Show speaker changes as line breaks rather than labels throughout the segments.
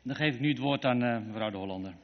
Dan geef ik nu het woord aan mevrouw De Hollander.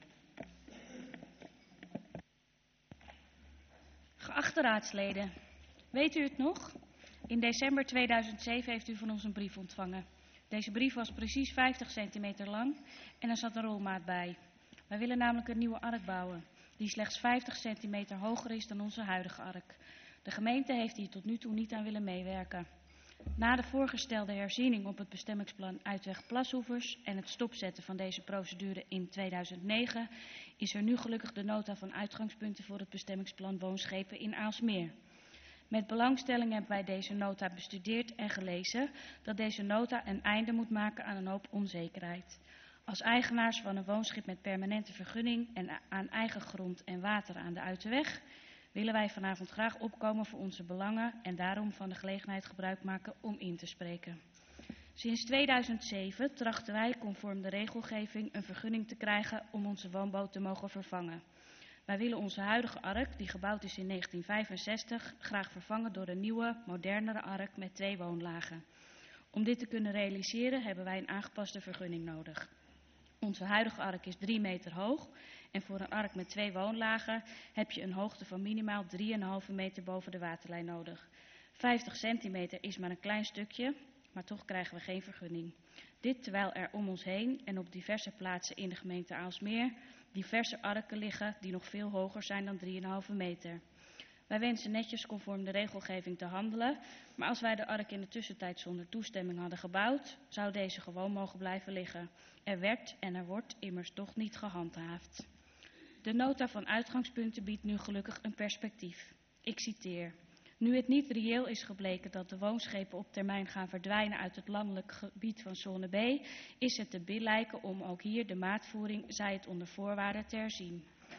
Geachte raadsleden, weet u het nog? In december 2007 heeft u van ons een brief ontvangen. Deze brief was precies 50 centimeter lang en er zat een rolmaat bij. Wij willen namelijk een nieuwe ark bouwen, die slechts 50 centimeter hoger is dan onze huidige ark. De gemeente heeft hier tot nu toe niet aan willen meewerken. Na de voorgestelde herziening op het bestemmingsplan Uitweg Plashoevers en het stopzetten van deze procedure in 2009 is er nu gelukkig de nota van uitgangspunten voor het bestemmingsplan Woonschepen in Aalsmeer. Met belangstelling hebben wij deze nota bestudeerd en gelezen dat deze nota een einde moet maken aan een hoop onzekerheid. Als eigenaars van een woonschip met permanente vergunning en aan eigen grond en water aan de Uiterweg willen wij vanavond graag opkomen voor onze belangen en daarom van de gelegenheid gebruik maken om in te spreken. Sinds 2007 trachten wij conform de regelgeving een vergunning te krijgen om onze woonboot te mogen vervangen. Wij willen onze huidige ark, die gebouwd is in 1965, graag vervangen door een nieuwe, modernere ark met 2 woonlagen. Om dit te kunnen realiseren hebben wij een aangepaste vergunning nodig. Onze huidige ark is 3 meter hoog en voor een ark met 2 woonlagen heb je een hoogte van minimaal 3,5 meter boven de waterlijn nodig. 50 centimeter is maar een klein stukje, maar toch krijgen we geen vergunning. Dit terwijl er om ons heen en op diverse plaatsen in de gemeente Aalsmeer diverse arken liggen die nog veel hoger zijn dan 3,5 meter. Wij wensen netjes conform de regelgeving te handelen, maar als wij de ark in de tussentijd zonder toestemming hadden gebouwd, zou deze gewoon mogen blijven liggen. Er werd en er wordt immers toch niet gehandhaafd. De nota van uitgangspunten biedt nu gelukkig een perspectief. Ik citeer. Nu het niet reëel is gebleken dat de woonschepen op termijn gaan verdwijnen uit het landelijk gebied van zone B, is het te billijken om ook hier de maatvoering, zij het onder voorwaarden, te herzien.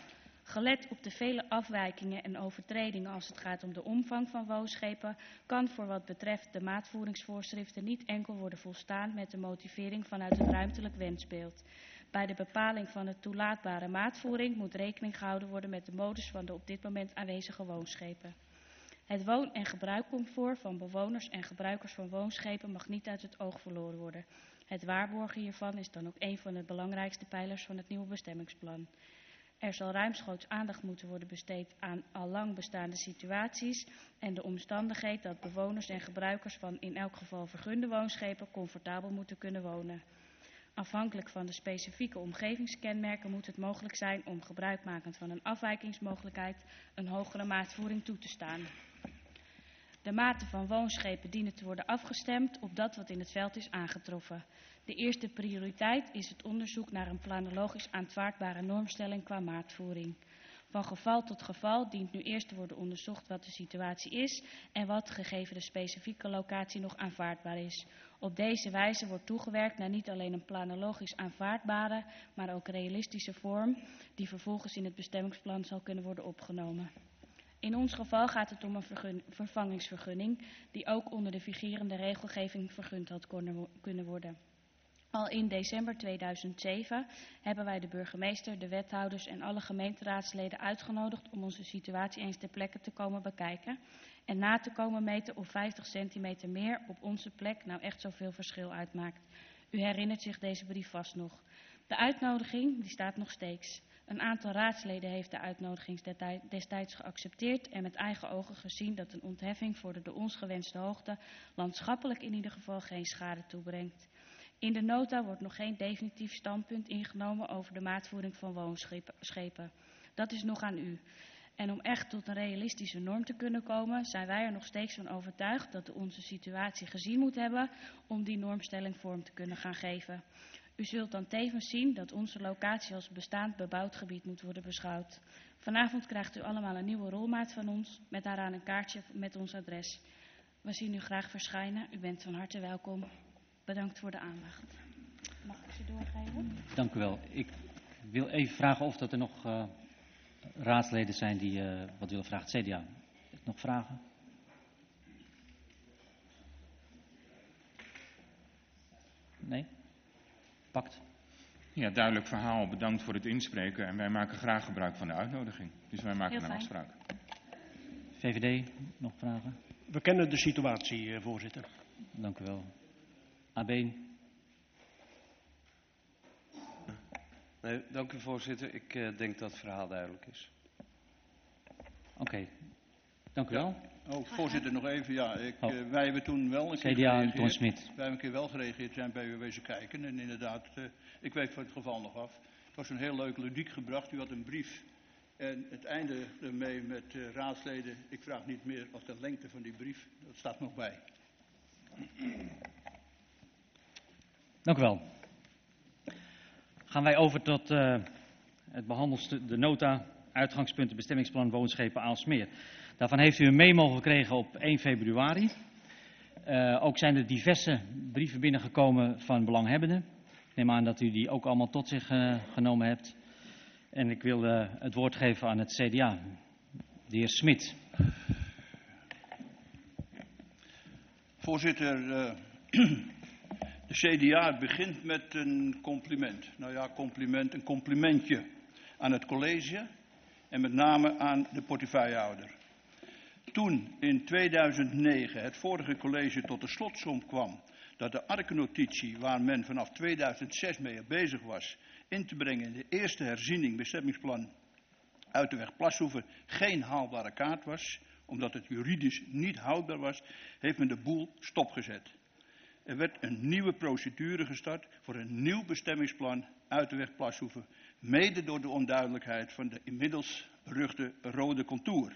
Gelet op de vele afwijkingen en overtredingen als het gaat om de omvang van woonschepen, kan voor wat betreft de maatvoeringsvoorschriften niet enkel worden volstaan met de motivering vanuit het ruimtelijk wensbeeld. Bij de bepaling van de toelaatbare maatvoering moet rekening gehouden worden met de modus van de op dit moment aanwezige woonschepen. Het woon- en gebruikcomfort van bewoners en gebruikers van woonschepen mag niet uit het oog verloren worden. Het waarborgen hiervan is dan ook een van de belangrijkste pijlers van het nieuwe bestemmingsplan. Er zal ruimschoots aandacht moeten worden besteed aan al lang bestaande situaties en de omstandigheid dat bewoners en gebruikers van in elk geval vergunde woonschepen comfortabel moeten kunnen wonen. Afhankelijk van de specifieke omgevingskenmerken moet het mogelijk zijn om gebruikmakend van een afwijkingsmogelijkheid een hogere maatvoering toe te staan. De maten van woonschepen dienen te worden afgestemd op dat wat in het veld is aangetroffen. De eerste prioriteit is het onderzoek naar een planologisch aanvaardbare normstelling qua maatvoering. Van geval tot geval dient nu eerst te worden onderzocht wat de situatie is en wat gegeven de specifieke locatie nog aanvaardbaar is. Op deze wijze wordt toegewerkt naar niet alleen een planologisch aanvaardbare, maar ook realistische vorm die vervolgens in het bestemmingsplan zal kunnen worden opgenomen. In ons geval gaat het om een vervangingsvergunning die ook onder de vigerende regelgeving vergund had kunnen worden. Al in december 2007 hebben wij de burgemeester, de wethouders en alle gemeenteraadsleden uitgenodigd om onze situatie eens ter plekke te komen bekijken en na te komen meten of 50 centimeter meer op onze plek nou echt zoveel verschil uitmaakt. U herinnert zich deze brief vast nog. De uitnodiging die staat nog steeds. Een aantal raadsleden heeft de uitnodiging destijds geaccepteerd en met eigen ogen gezien dat een ontheffing voor de door ons gewenste hoogte landschappelijk in ieder geval geen schade toebrengt. In de nota wordt nog geen definitief standpunt ingenomen over de maatvoering van woonschepen. Dat is nog aan u. En om echt tot een realistische norm te kunnen komen, zijn wij er nog steeds van overtuigd dat u onze situatie gezien moet hebben om die normstelling vorm te kunnen gaan geven. U zult dan tevens zien dat onze locatie als bestaand bebouwd gebied moet worden beschouwd. Vanavond krijgt u allemaal een nieuwe rolmaat van ons met daaraan een kaartje met ons adres. We zien u graag verschijnen. U bent van harte welkom. Bedankt voor de aandacht. Mag ik ze doorgeven?
Dank u wel. Ik wil even vragen of dat er nog raadsleden zijn die wat willen vragen. CDA, nog vragen? Nee? Pakt.
Ja, duidelijk verhaal. Bedankt voor het inspreken. En wij maken graag gebruik van de uitnodiging. Dus wij maken een afspraak.
VVD, nog vragen?
We kennen de situatie, voorzitter.
Dank u wel. AB.
Nee, dank u voorzitter. Ik denk dat het verhaal duidelijk is.
Oké, dank u wel.
Oh, voorzitter, nog even. Ja,
Oh.
wij hebben toen wel een keer
CDA en Ton
gereageerd.
Smit.
Wij hebben een keer wel gereageerd, zijn bij u wezen kijken. En inderdaad, ik weet van het geval nog af. Het was een heel leuk ludiek gebracht. U had een brief. En het einde ermee met raadsleden. Ik vraag niet meer of de lengte van die brief. Dat staat nog bij.
Dank u wel. Gaan wij over tot het behandelstuk, de nota, uitgangspunten, bestemmingsplan woonschepen Aalsmeer. Daarvan heeft u een memo gekregen op 1 februari. Ook zijn er diverse brieven binnengekomen van belanghebbenden. Ik neem aan dat u die ook allemaal tot zich genomen hebt. En ik wil het woord geven aan het CDA, de heer Smit.
Voorzitter, de CDA begint met een compliment. Nou ja, compliment, een complimentje aan het college en met name aan de portefeuillehouder. Toen in 2009 het vorige college tot de slotsom kwam dat de ARKE-notitie, waar men vanaf 2006 mee bezig was, in te brengen in de eerste herziening bestemmingsplan Uiterweg Plashoeven, geen haalbare kaart was, omdat het juridisch niet houdbaar was, heeft men de boel stopgezet. Er werd een nieuwe procedure gestart voor een nieuw bestemmingsplan Uiterweg Plashoeven, mede door de onduidelijkheid van de inmiddels beruchte rode contour.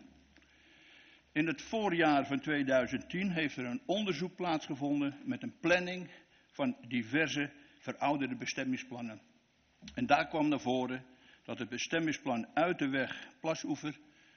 In het voorjaar van 2010 heeft er een onderzoek plaatsgevonden met een planning van diverse verouderde bestemmingsplannen. En daar kwam naar voren dat het bestemmingsplan Uiterweg Plasoever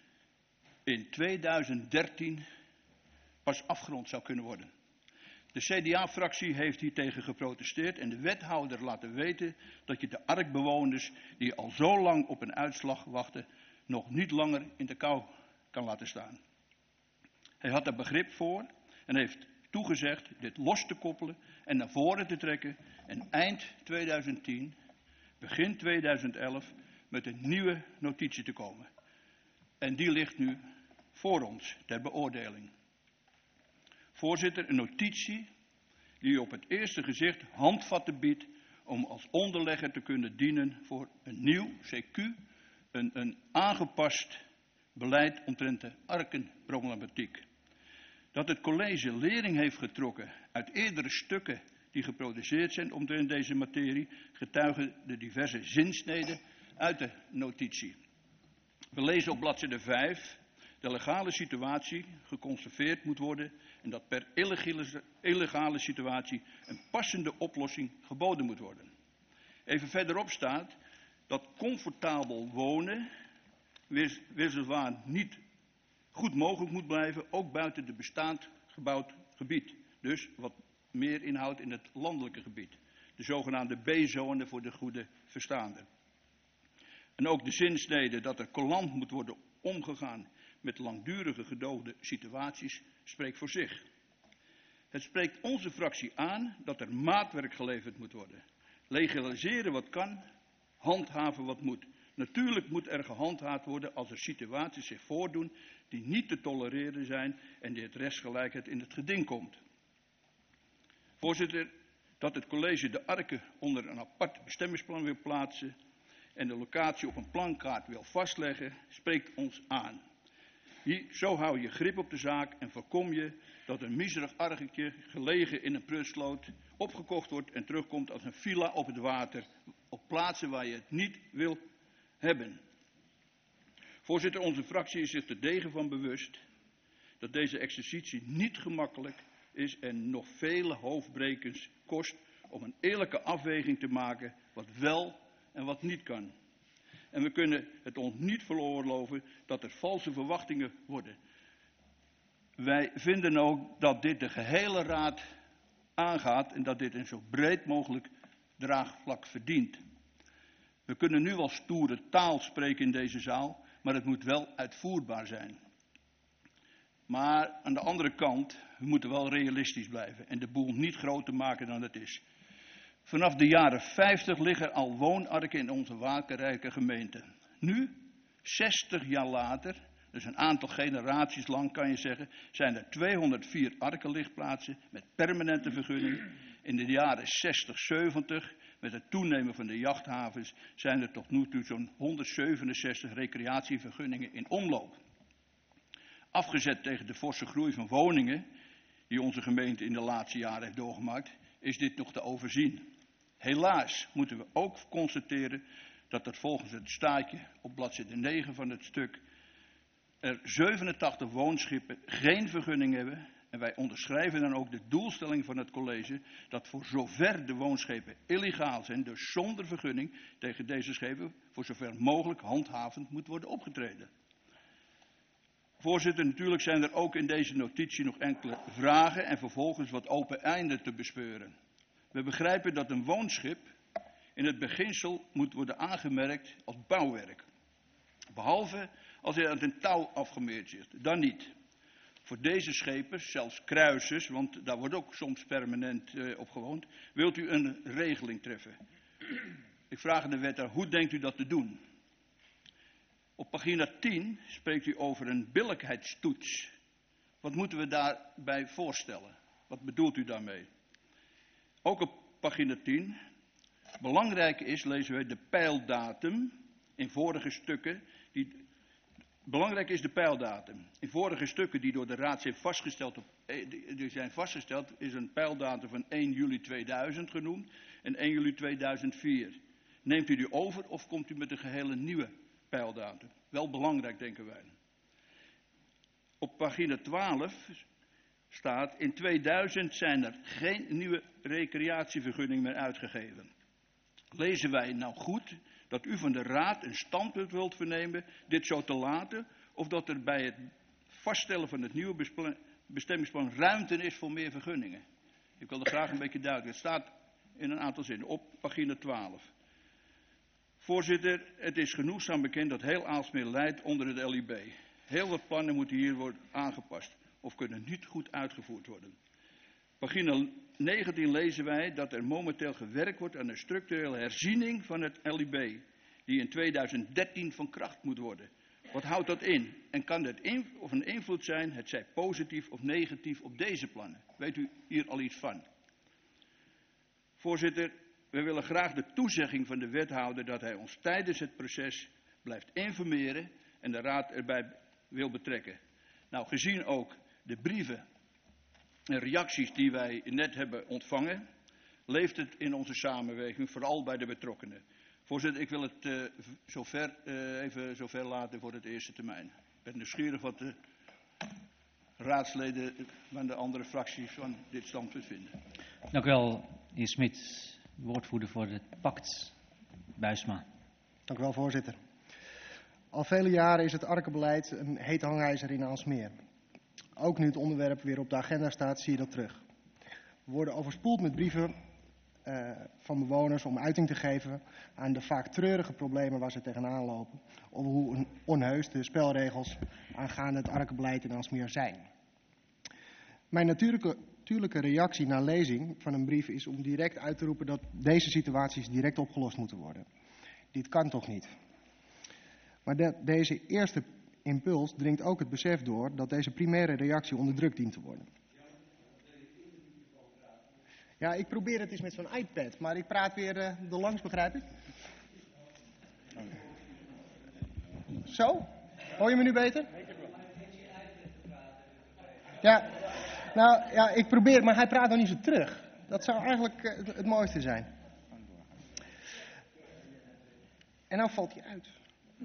in 2013 pas afgerond zou kunnen worden. De CDA-fractie heeft hiertegen geprotesteerd en de wethouder laten weten dat je de ARK-bewoners die al zo lang op een uitslag wachten nog niet langer in de kou kan laten staan. Hij had er begrip voor en heeft toegezegd dit los te koppelen en naar voren te trekken en eind 2010, begin 2011 met een nieuwe notitie te komen. En die ligt nu voor ons ter beoordeling. Voorzitter, een notitie die op het eerste gezicht handvatten biedt om als onderlegger te kunnen dienen voor een nieuw CQ, een aangepast beleid omtrent de arkenproblematiek. Dat het college lering heeft getrokken uit eerdere stukken die geproduceerd zijn omtrent deze materie, getuigen de diverse zinsneden uit de notitie. We lezen op bladzijde 5, de legale situatie geconserveerd moet worden en dat per illegale situatie een passende oplossing geboden moet worden. Even verderop staat dat comfortabel wonen weliswaar niet goed mogelijk moet blijven, ook buiten de bestaand gebouwd gebied. Dus wat meer inhoudt in het landelijke gebied. De zogenaamde B-zone voor de goede verstaander. En ook de zinsnede dat er coulant moet worden omgegaan met langdurige gedoogde situaties spreekt voor zich. Het spreekt onze fractie aan dat er maatwerk geleverd moet worden. Legaliseren wat kan, handhaven wat moet. Natuurlijk moet er gehandhaafd worden als er situaties zich voordoen die niet te tolereren zijn en die het rechtsgelijkheid in het geding komt. Voorzitter, dat het college de Arken onder een apart bestemmingsplan wil plaatsen en de locatie op een plankaart wil vastleggen, spreekt ons aan. Zo hou je grip op de zaak en voorkom je dat een miserig arkentje gelegen in een prutsloot opgekocht wordt en terugkomt als een villa op het water, op plaatsen waar je het niet wil hebben. Voorzitter, onze fractie is zich er degen van bewust dat deze exercitie niet gemakkelijk is en nog vele hoofdbrekens kost om een eerlijke afweging te maken wat wel en wat niet kan. En we kunnen het ons niet veroorloven dat er valse verwachtingen worden. Wij vinden ook dat dit de gehele raad aangaat en dat dit een zo breed mogelijk draagvlak verdient. We kunnen nu wel stoere taal spreken in deze zaal, maar het moet wel uitvoerbaar zijn. Maar aan de andere kant, we moeten wel realistisch blijven en de boel niet groter maken dan het is. Vanaf de jaren 50 liggen al woonarken in onze wakenrijke gemeente. Nu, 60 jaar later, dus een aantal generaties lang kan je zeggen, zijn er 204 arkenligplaatsen met permanente vergunning. In de jaren 60, 70 Met het toenemen van de jachthavens zijn er tot nu toe zo'n 167 recreatievergunningen in omloop. Afgezet tegen de forse groei van woningen die onze gemeente in de laatste jaren heeft doorgemaakt, is dit nog te overzien. Helaas moeten we ook constateren dat er volgens het staatje op bladzijde 9 van het stuk er 87 woonschippen geen vergunning hebben. En wij onderschrijven dan ook de doelstelling van het college dat voor zover de woonschepen illegaal zijn, dus zonder vergunning, tegen deze schepen voor zover mogelijk handhavend moet worden opgetreden. Voorzitter, natuurlijk zijn er ook in deze notitie nog enkele vragen en vervolgens wat open einden te bespeuren. We begrijpen dat een woonschip in het beginsel moet worden aangemerkt als bouwwerk. Behalve als hij aan een touw afgemeerd zit, dan niet. Voor deze schepen, zelfs kruisers, want daar wordt ook soms permanent op gewoond, wilt u een regeling treffen. Ik vraag aan de wethouder, hoe denkt u dat te doen? Op pagina 10 spreekt u over een billijkheidstoets. Wat moeten we daarbij voorstellen? Wat bedoelt u daarmee? Ook op pagina 10. Belangrijk is, lezen wij, de peildatum in vorige stukken. Belangrijk is de peildatum. In vorige stukken die door de Raad zijn vastgesteld, is een peildatum van 1 juli 2000 genoemd en 1 juli 2004. Neemt u die over of komt u met een gehele nieuwe peildatum? Wel belangrijk, denken wij. Op pagina 12 staat, in 2000 zijn er geen nieuwe recreatievergunning meer uitgegeven. Lezen wij nou goed dat u van de Raad een standpunt wilt vernemen dit zo te laten, of dat er bij het vaststellen van het nieuwe bestemmingsplan ruimte is voor meer vergunningen? Ik wil er graag een beetje duidelijk. Het staat in een aantal zinnen op pagina 12. Voorzitter, het is genoegzaam bekend dat heel Aalsmeer lijdt onder het LIB. Heel wat plannen moeten hier worden aangepast of kunnen niet goed uitgevoerd worden. Pagina 19 lezen wij dat er momenteel gewerkt wordt aan een structurele herziening van het LIB, die in 2013 van kracht moet worden. Wat houdt dat in? En kan dit een invloed zijn, het zij positief of negatief, op deze plannen? Weet u hier al iets van? Voorzitter, we willen graag de toezegging van de wethouder dat hij ons tijdens het proces blijft informeren en de Raad erbij wil betrekken. Nou, gezien ook de brieven en reacties die wij net hebben ontvangen, leeft het in onze samenwerking, vooral bij de betrokkenen. Voorzitter, ik wil het even zover laten voor het eerste termijn. Ik ben nieuwsgierig wat de raadsleden van de andere fracties van dit standpunt vinden.
Dank u wel, heer Smit, woordvoerder voor het pact. Buisma.
Dank u wel, voorzitter. Al vele jaren is het arkenbeleid een heet hangijzer in Aalsmeer. Ook nu het onderwerp weer op de agenda staat, zie je dat terug. We worden overspoeld met brieven van bewoners om uiting te geven aan de vaak treurige problemen waar ze tegenaan lopen, of hoe onheus de spelregels aangaande het arkenbeleid in Aalsmeer zijn. Mijn natuurlijke reactie na lezing van een brief is om direct uit te roepen dat deze situaties direct opgelost moeten worden. Dit kan toch niet? Maar deze eerste impuls dringt ook het besef door dat deze primaire reactie onder druk dient te worden. Ja, ik probeer het eens met zo'n iPad, maar ik praat weer erlangs, begrijp ik? Zo? Hoor je me nu beter? Ja, nou ja, ik probeer, maar hij praat nog niet zo terug. Dat zou eigenlijk het mooiste zijn. En nou valt hij uit.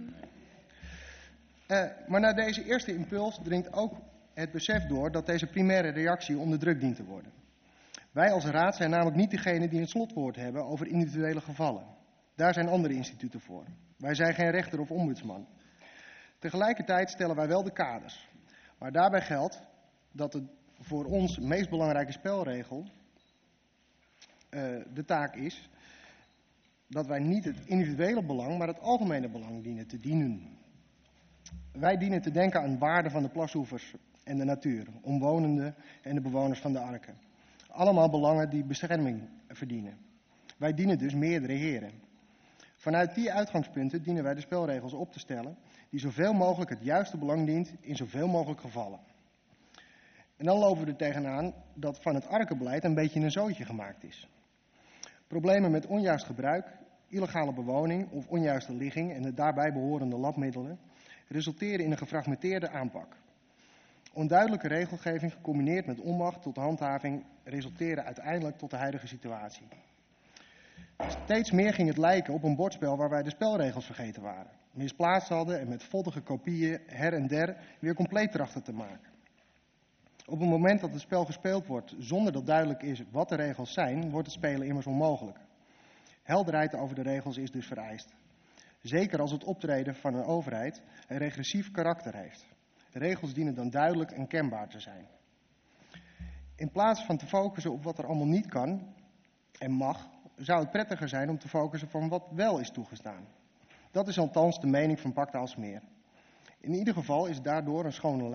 Maar na deze eerste impuls dringt ook het besef door dat deze primaire reactie onder druk dient te worden. Wij als raad zijn namelijk niet degene die het slotwoord hebben over individuele gevallen. Daar zijn andere instituten voor. Wij zijn geen rechter of ombudsman. Tegelijkertijd stellen wij wel de kaders. Maar daarbij geldt dat het voor ons meest belangrijke spelregel de taak is dat wij niet het individuele belang, maar het algemene belang dienen te dienen. Wij dienen te denken aan waarden van de plasoevers en de natuur, omwonenden en de bewoners van de arken. Allemaal belangen die bescherming verdienen. Wij dienen dus meerdere heren. Vanuit die uitgangspunten dienen wij de spelregels op te stellen die zoveel mogelijk het juiste belang dient in zoveel mogelijk gevallen. En dan lopen we er tegenaan dat van het arkenbeleid een beetje een zootje gemaakt is. Problemen met onjuist gebruik, illegale bewoning of onjuiste ligging en de daarbij behorende labmiddelen resulteren in een gefragmenteerde aanpak. Onduidelijke regelgeving gecombineerd met onmacht tot handhaving resulteren uiteindelijk tot de huidige situatie. Steeds meer ging het lijken op een bordspel waar wij de spelregels vergeten waren, misplaatst hadden en met voddige kopieën her en der weer compleet trachten te maken. Op het moment dat het spel gespeeld wordt zonder dat duidelijk is wat de regels zijn, wordt het spelen immers onmogelijk. Helderheid over de regels is dus vereist. Zeker als het optreden van een overheid een regressief karakter heeft. De regels dienen dan duidelijk en kenbaar te zijn. In plaats van te focussen op wat er allemaal niet kan en mag, zou het prettiger zijn om te focussen van wat wel is toegestaan. Dat is althans de mening van Pacta Aalsmeer. In ieder geval is daarvoor een schone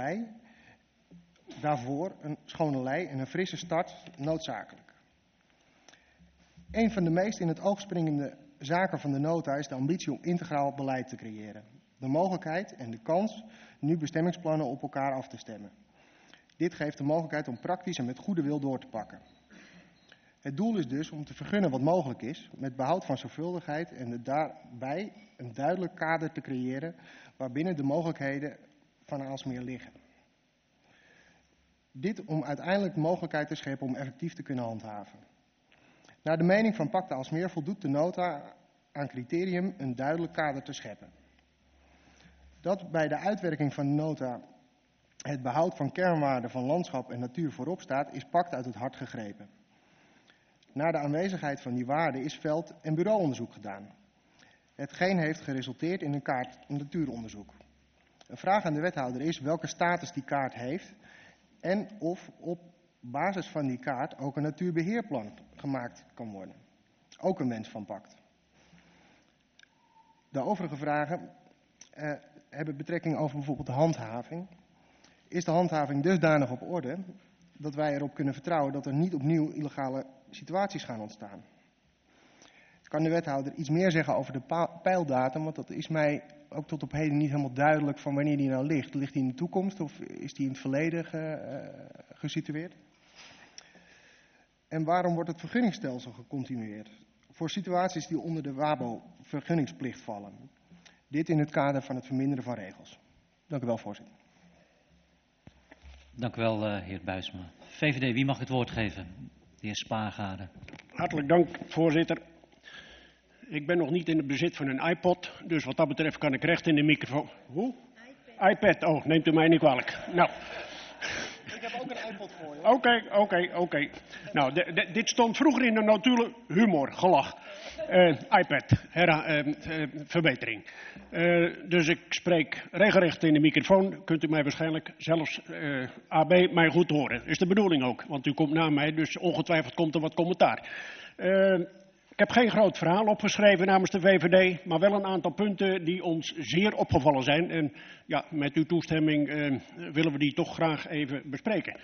lei en een frisse start noodzakelijk. Een van de meest in het oog springende zaken van de nota is de ambitie om integraal beleid te creëren. De mogelijkheid en de kans nu bestemmingsplannen op elkaar af te stemmen. Dit geeft de mogelijkheid om praktisch en met goede wil door te pakken. Het doel is dus om te vergunnen wat mogelijk is, met behoud van zorgvuldigheid en daarbij een duidelijk kader te creëren waarbinnen de mogelijkheden van Aalsmeer liggen. Dit om uiteindelijk de mogelijkheid te scheppen om effectief te kunnen handhaven. Naar de mening van Pacta Aalsmeer voldoet de nota aan criterium een duidelijk kader te scheppen. Dat bij de uitwerking van de nota het behoud van kernwaarden van landschap en natuur voorop staat, is Pacta uit het hart gegrepen. Naar de aanwezigheid van die waarden is veld- en bureauonderzoek gedaan. Hetgeen heeft geresulteerd in een kaart natuuronderzoek. Een vraag aan de wethouder is welke status die kaart heeft en of op basis van die kaart ook een natuurbeheerplan gemaakt kan worden. Ook een wens van Pact. De overige vragen hebben betrekking over bijvoorbeeld de handhaving. Is de handhaving dusdanig op orde dat wij erop kunnen vertrouwen dat er niet opnieuw illegale situaties gaan ontstaan? Kan de wethouder iets meer zeggen over de peildatum, want dat is mij ook tot op heden niet helemaal duidelijk van wanneer die nou ligt. Ligt die in de toekomst of is die in het verleden gesitueerd? En waarom wordt het vergunningsstelsel gecontinueerd voor situaties die onder de WABO-vergunningsplicht vallen? Dit in het kader van het verminderen van regels. Dank u wel, voorzitter.
Dank u wel, heer Buisma. VVD, wie mag het woord geven? De heer Spaargade.
Hartelijk dank, voorzitter. Ik ben nog niet in het bezit van een iPod, dus wat dat betreft kan ik recht in de microfoon. Hoe? iPad, oh, neemt u mij niet kwalijk. Nou.
Ik heb ook een iPod voor je.
Oké. Nou, dit stond vroeger in de notulen humor, gelach. iPad, verbetering. Dus ik spreek regelrecht in de microfoon. Kunt u mij waarschijnlijk zelfs AB mij goed horen. Is de bedoeling ook, want u komt na mij, dus ongetwijfeld komt er wat commentaar. Ik heb geen groot verhaal opgeschreven namens de VVD, maar wel een aantal punten die ons zeer opgevallen zijn. En ja, met uw toestemming willen we die toch graag even bespreken.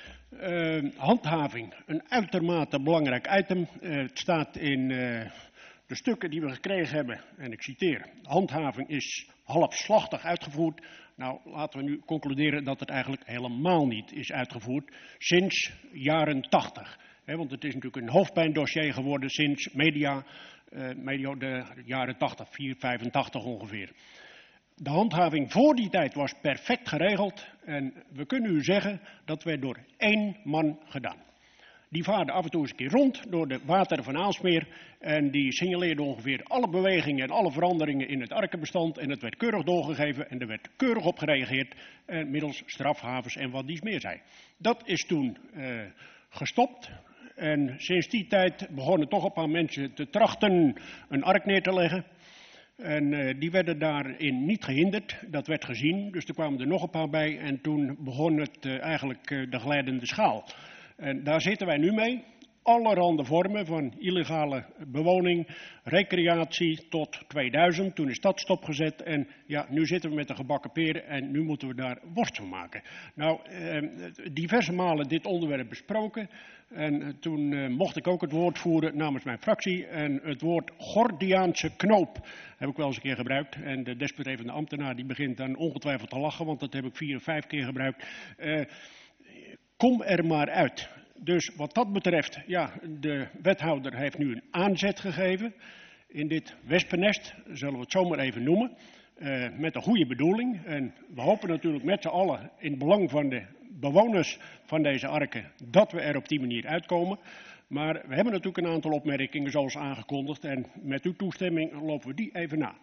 Handhaving, een uitermate belangrijk item. Het staat in de stukken die we gekregen hebben, en ik citeer, handhaving is halfslachtig uitgevoerd. Nou, laten we nu concluderen dat het eigenlijk helemaal niet is uitgevoerd sinds jaren 80. Want het is natuurlijk een hoofdpijndossier geworden sinds medio de jaren 80, 85 ongeveer. De handhaving voor die tijd was perfect geregeld en we kunnen u zeggen dat werd door 1 man gedaan. Die vaarde af en toe eens een keer rond door de wateren van Aalsmeer en die signaleerde ongeveer alle bewegingen en alle veranderingen in het arkenbestand en het werd keurig doorgegeven en er werd keurig op gereageerd middels strafhavens en wat dies meer zei. Dat is toen gestopt. En sinds die tijd begonnen toch een paar mensen te trachten een ark neer te leggen. En die werden daarin niet gehinderd, dat werd gezien. Dus er kwamen er nog een paar bij en toen begon het eigenlijk de glijdende schaal. En daar zitten wij nu mee. Allerhande vormen van illegale bewoning, recreatie tot 2000. Toen is dat stopgezet en ja, nu zitten we met de gebakken peren en nu moeten we daar worst van maken. Nou, diverse malen dit onderwerp besproken en toen mocht ik ook het woord voeren namens mijn fractie. En het woord Gordiaanse knoop heb ik wel eens een keer gebruikt. En de desbetreffende ambtenaar die begint dan ongetwijfeld te lachen, want dat heb ik 4 of 5 keer gebruikt. Kom er maar uit. Dus wat dat betreft, ja, de wethouder heeft nu een aanzet gegeven in dit wespennest, zullen we het zomaar even noemen, met een goede bedoeling. En we hopen natuurlijk met z'n allen in het belang van de bewoners van deze arken dat we er op die manier uitkomen. Maar we hebben natuurlijk een aantal opmerkingen zoals aangekondigd en met uw toestemming lopen we die even na.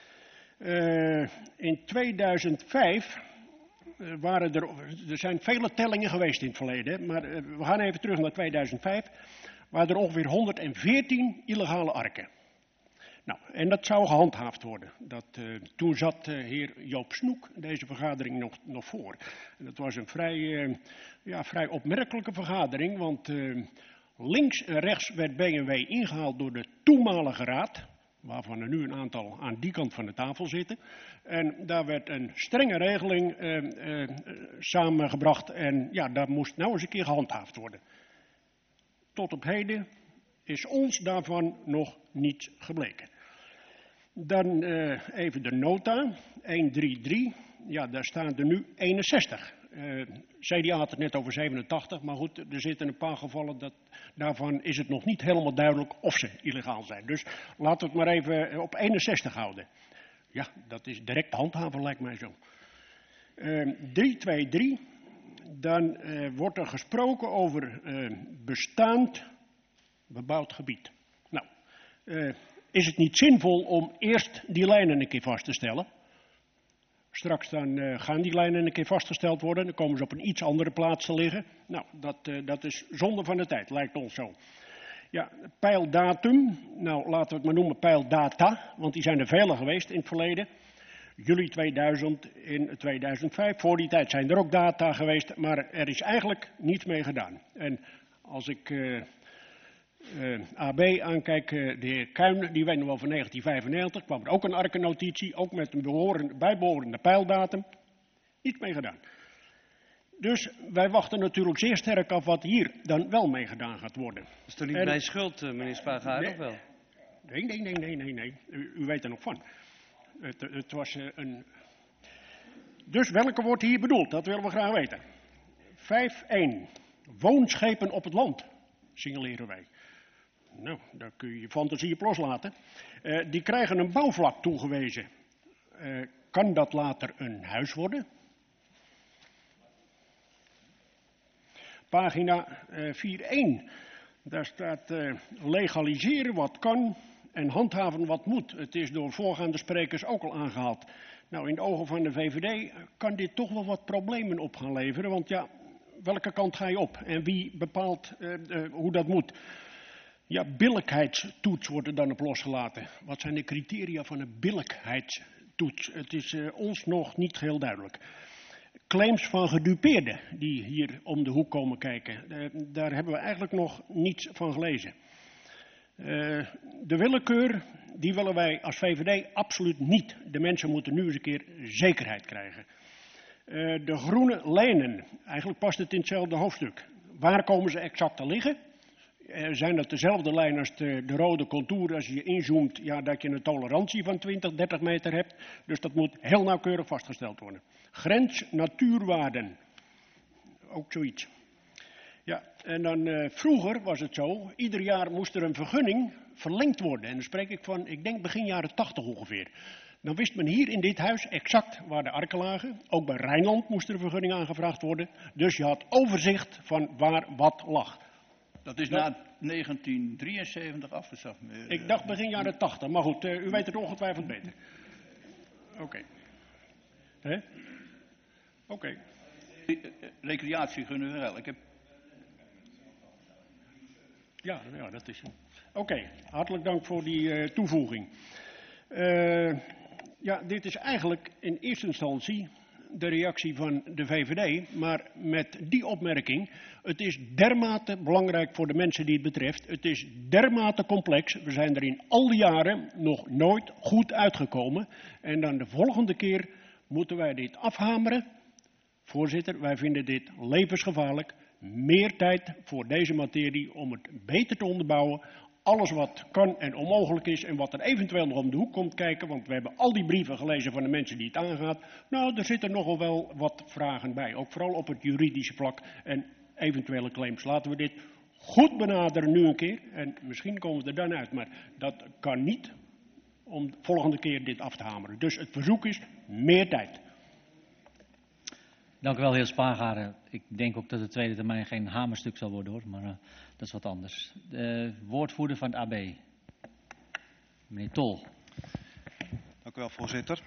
In 2005 waren er zijn vele tellingen geweest in het verleden, maar we gaan even terug naar 2005, waren er ongeveer 114 illegale arken. Nou, en dat zou gehandhaafd worden. Toen zat heer Joop Snoek deze vergadering nog voor. En dat was een vrij opmerkelijke vergadering, want links en rechts werd B&W ingehaald door de toenmalige raad, waarvan er nu een aantal aan die kant van de tafel zitten. En daar werd een strenge regeling samengebracht en ja, daar moest nou eens een keer gehandhaafd worden. Tot op heden is ons daarvan nog niets gebleken. Dan even de nota, 133, ja daar staan er nu 61. CDA had het net over 87, maar goed, er zitten een paar gevallen, daarvan is het nog niet helemaal duidelijk of ze illegaal zijn. Dus laten we het maar even op 61 houden. Ja, dat is direct handhaven, lijkt mij zo. 323, dan wordt er gesproken over bestaand bebouwd gebied. Nou, is het niet zinvol om eerst die lijnen een keer vast te stellen? Straks dan gaan die lijnen een keer vastgesteld worden. Dan komen ze op een iets andere plaats te liggen. Nou, dat is zonde van de tijd, lijkt ons zo. Ja, pijldatum. Nou, laten we het maar noemen pijldata. Want die zijn er vele geweest in het verleden. Juli 2000, in 2005. Voor die tijd zijn er ook data geweest. Maar er is eigenlijk niets mee gedaan. En als ik AB aankijk, de heer Kuijnen, die weet nog wel van 1995, kwam er ook een arkennotitie, ook met een bijbehorende pijldatum. Niet mee gedaan. Dus wij wachten natuurlijk zeer sterk af wat hier dan wel mee gedaan gaat worden.
Dat is toch niet mijn schuld, meneer Spagaar, of wel?
Nee. U weet er nog van. Het was een... Dus welke wordt hier bedoeld? Dat willen we graag weten. 5.1. Woonschepen op het land, signaleren wij. Nou, daar kun je je fantasie op loslaten. Die krijgen een bouwvlak toegewezen. Kan dat later een huis worden? Pagina 4.1. Daar staat legaliseren wat kan en handhaven wat moet. Het is door voorgaande sprekers ook al aangehaald. Nou, in de ogen van de VVD kan dit toch wel wat problemen op gaan leveren. Want ja, welke kant ga je op? En wie bepaalt hoe dat moet? Ja, billijkheidstoets wordt er dan op losgelaten. Wat zijn de criteria van een billijkheidstoets? Het is ons nog niet heel duidelijk. Claims van gedupeerden die hier om de hoek komen kijken. Daar hebben we eigenlijk nog niets van gelezen. De willekeur, die willen wij als VVD absoluut niet. De mensen moeten nu eens een keer zekerheid krijgen. De groene lijnen, eigenlijk past het in hetzelfde hoofdstuk. Waar komen ze exact te liggen? Zijn dat dezelfde lijnen als de rode contour als je inzoomt, ja, dat je een tolerantie van 20, 30 meter hebt. Dus dat moet heel nauwkeurig vastgesteld worden. Grens natuurwaarden, ook zoiets. Ja, en dan vroeger was het zo, ieder jaar moest er een vergunning verlengd worden. En dan spreek ik van, ik denk begin jaren 80 ongeveer. Dan wist men hier in dit huis exact waar de arken lagen. Ook bij Rijnland moest er een vergunning aangevraagd worden. Dus je had overzicht van waar wat lag.
Dat is na 1973 afgeschaft.
Ik dacht begin jaren 80, maar goed, u weet het ongetwijfeld beter. Oké. Oké.
Recreatie gunnen we wel.
Ja, dat is zo. Oké, hartelijk dank voor die toevoeging. Ja, dit is eigenlijk in eerste instantie de reactie van de VVD, maar met die opmerking, het is dermate belangrijk voor de mensen die het betreft, het is dermate complex, we zijn er in al die jaren nog nooit goed uitgekomen en dan de volgende keer moeten wij dit afhameren. Voorzitter, wij vinden dit levensgevaarlijk, meer tijd voor deze materie om het beter te onderbouwen. Alles wat kan en onmogelijk is en wat er eventueel nog om de hoek komt kijken, want we hebben al die brieven gelezen van de mensen die het aangaat. Nou, er zitten nogal wel wat vragen bij, ook vooral op het juridische vlak. En eventuele claims. Laten we dit goed benaderen nu een keer en misschien komen we er dan uit. Maar dat kan niet om de volgende keer dit af te hameren. Dus het verzoek is meer tijd.
Dank u wel, heer Spargaarden. Ik denk ook dat de tweede termijn geen hamerstuk zal worden, hoor, maar dat is wat anders. De woordvoerder van het AB, meneer Tol.
Dank u wel, voorzitter.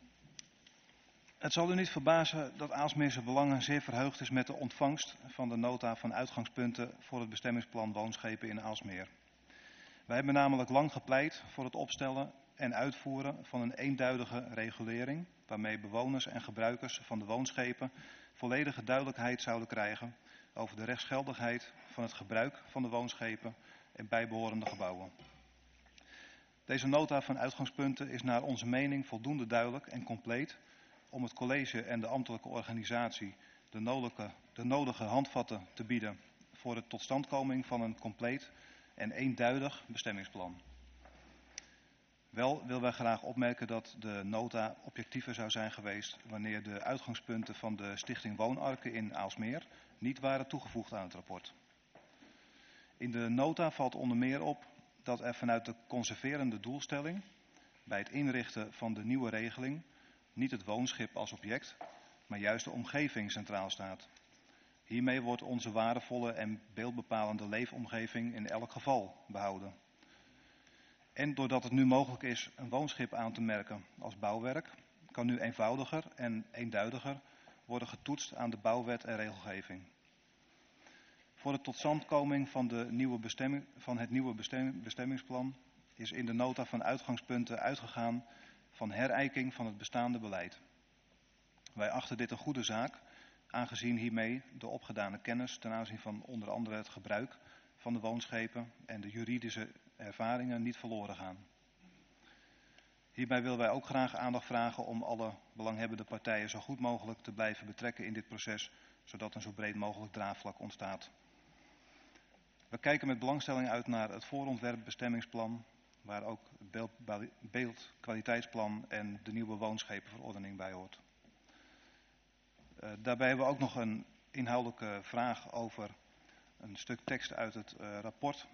Het zal u niet verbazen dat Aalsmeerse Belangen zeer verheugd is met de ontvangst van de nota van uitgangspunten voor het bestemmingsplan woonschepen in Aalsmeer. Wij hebben namelijk lang gepleit voor het opstellen en uitvoeren van een eenduidige regulering, waarmee bewoners en gebruikers van de woonschepen volledige duidelijkheid zouden krijgen over de rechtsgeldigheid van het gebruik van de woonschepen en bijbehorende gebouwen. Deze nota van uitgangspunten is naar onze mening voldoende duidelijk en compleet om het college en de ambtelijke organisatie de nodige handvatten te bieden voor de totstandkoming van een compleet en eenduidig bestemmingsplan. Wel willen wij graag opmerken dat de nota objectiever zou zijn geweest wanneer de uitgangspunten van de Stichting Woonarken in Aalsmeer niet waren toegevoegd aan het rapport. In de nota valt onder meer op dat er vanuit de conserverende doelstelling bij het inrichten van de nieuwe regeling niet het woonschip als object, maar juist de omgeving centraal staat. Hiermee wordt onze waardevolle en beeldbepalende leefomgeving in elk geval behouden. En doordat het nu mogelijk is een woonschip aan te merken als bouwwerk, kan nu eenvoudiger en eenduidiger worden getoetst aan de bouwwet en regelgeving. Voor de totstandkoming van het nieuwe bestemmingsplan is in de nota van uitgangspunten uitgegaan van herijking van het bestaande beleid. Wij achten dit een goede zaak, aangezien hiermee de opgedane kennis ten aanzien van onder andere het gebruik van de woonschepen en de juridische ervaringen niet verloren gaan. Hierbij willen wij ook graag aandacht vragen om alle belanghebbende partijen zo goed mogelijk te blijven betrekken in dit proces, zodat een zo breed mogelijk draagvlak ontstaat. We kijken met belangstelling uit naar het voorontwerp bestemmingsplan, waar ook het beeldkwaliteitsplan en de nieuwe woonschepenverordening bij hoort. Daarbij hebben we ook nog een inhoudelijke vraag over een stuk tekst uit het rapport.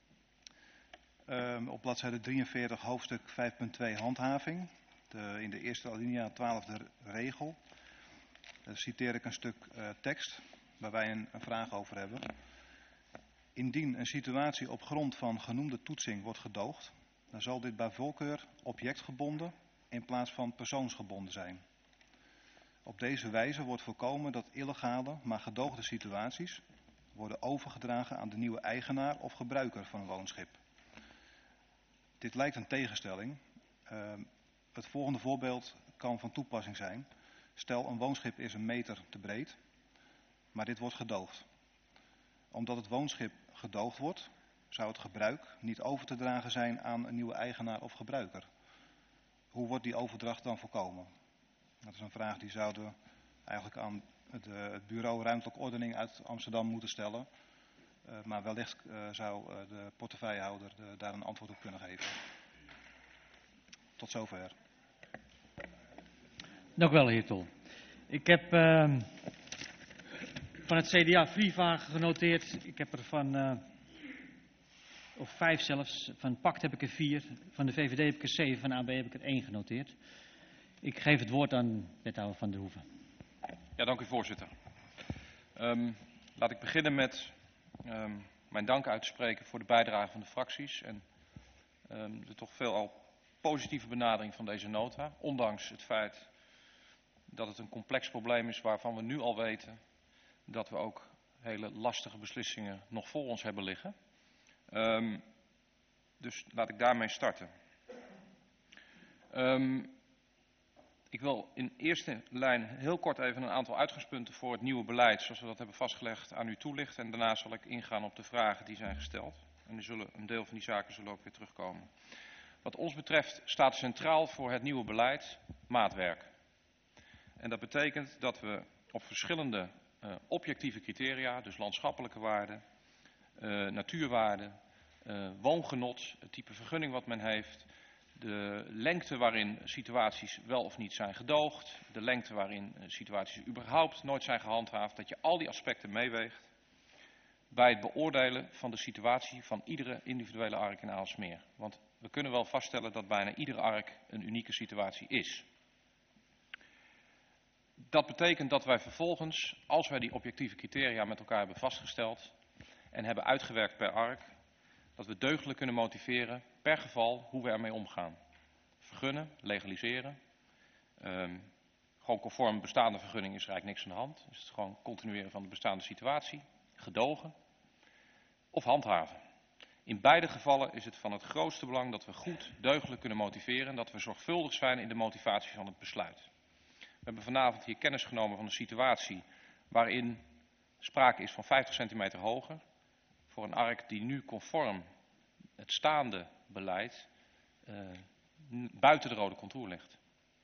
Op bladzijde 43, hoofdstuk 5.2 handhaving, in de eerste alinea 12e regel, citeer ik een stuk tekst waar wij een vraag over hebben. Indien een situatie op grond van genoemde toetsing wordt gedoogd, dan zal dit bij voorkeur objectgebonden in plaats van persoonsgebonden zijn. Op deze wijze wordt voorkomen dat illegale, maar gedoogde situaties worden overgedragen aan de nieuwe eigenaar of gebruiker van een woonschip. Dit lijkt een tegenstelling. Het volgende voorbeeld kan van toepassing zijn. Stel, een woonschip is 1 meter te breed, maar dit wordt gedoogd. Omdat het woonschip gedoogd wordt, zou het gebruik niet over te dragen zijn aan een nieuwe eigenaar of gebruiker. Hoe wordt die overdracht dan voorkomen? Dat is een vraag die zouden we eigenlijk aan het Bureau Ruimtelijke Ordening uit Amsterdam moeten stellen. Maar wellicht zou de portefeuillehouder daar een antwoord op kunnen geven. Tot zover.
Dank u wel, heer Tol. Ik heb van het CDA 4 vragen genoteerd. Ik heb er of 5 zelfs. Van PACT heb ik er 4. Van de VVD heb ik er 7. Van de AB heb ik er 1 genoteerd. Ik geef het woord aan wethouder Van der Hoeven.
Ja, dank u voorzitter. Laat ik beginnen met mijn dank uit te spreken voor de bijdrage van de fracties en de toch veelal positieve benadering van deze nota. Ondanks het feit dat het een complex probleem is waarvan we nu al weten dat we ook hele lastige beslissingen nog voor ons hebben liggen. Dus laat ik daarmee starten. Ik wil in eerste lijn heel kort even een aantal uitgangspunten voor het nieuwe beleid, zoals we dat hebben vastgelegd, aan u toelichten. En daarna zal ik ingaan op de vragen die zijn gesteld. En een deel van die zaken zullen ook weer terugkomen. Wat ons betreft staat centraal voor het nieuwe beleid maatwerk. En dat betekent dat we op verschillende objectieve criteria, dus landschappelijke waarden, natuurwaarden, woongenot, het type vergunning wat men heeft, de lengte waarin situaties wel of niet zijn gedoogd, de lengte waarin situaties überhaupt nooit zijn gehandhaafd, dat je al die aspecten meeweegt. bij het beoordelen van de situatie van iedere individuele ARK in Aalsmeer. Want we kunnen wel vaststellen dat bijna iedere ARK een unieke situatie is. Dat betekent dat wij vervolgens, als wij die objectieve criteria met elkaar hebben vastgesteld en hebben uitgewerkt per ARK, dat we deugdelijk kunnen motiveren per geval hoe we ermee omgaan. Vergunnen, legaliseren. Gewoon conform bestaande vergunning is er eigenlijk niks aan de hand. Dus het is gewoon continueren van de bestaande situatie. Gedogen. Of handhaven. In beide gevallen is het van het grootste belang dat we goed deugdelijk kunnen motiveren en dat we zorgvuldig zijn in de motivatie van het besluit. We hebben vanavond hier kennis genomen van een situatie waarin sprake is van 50 centimeter hoger. Voor een ARK die nu conform het staande beleid buiten de rode contour ligt.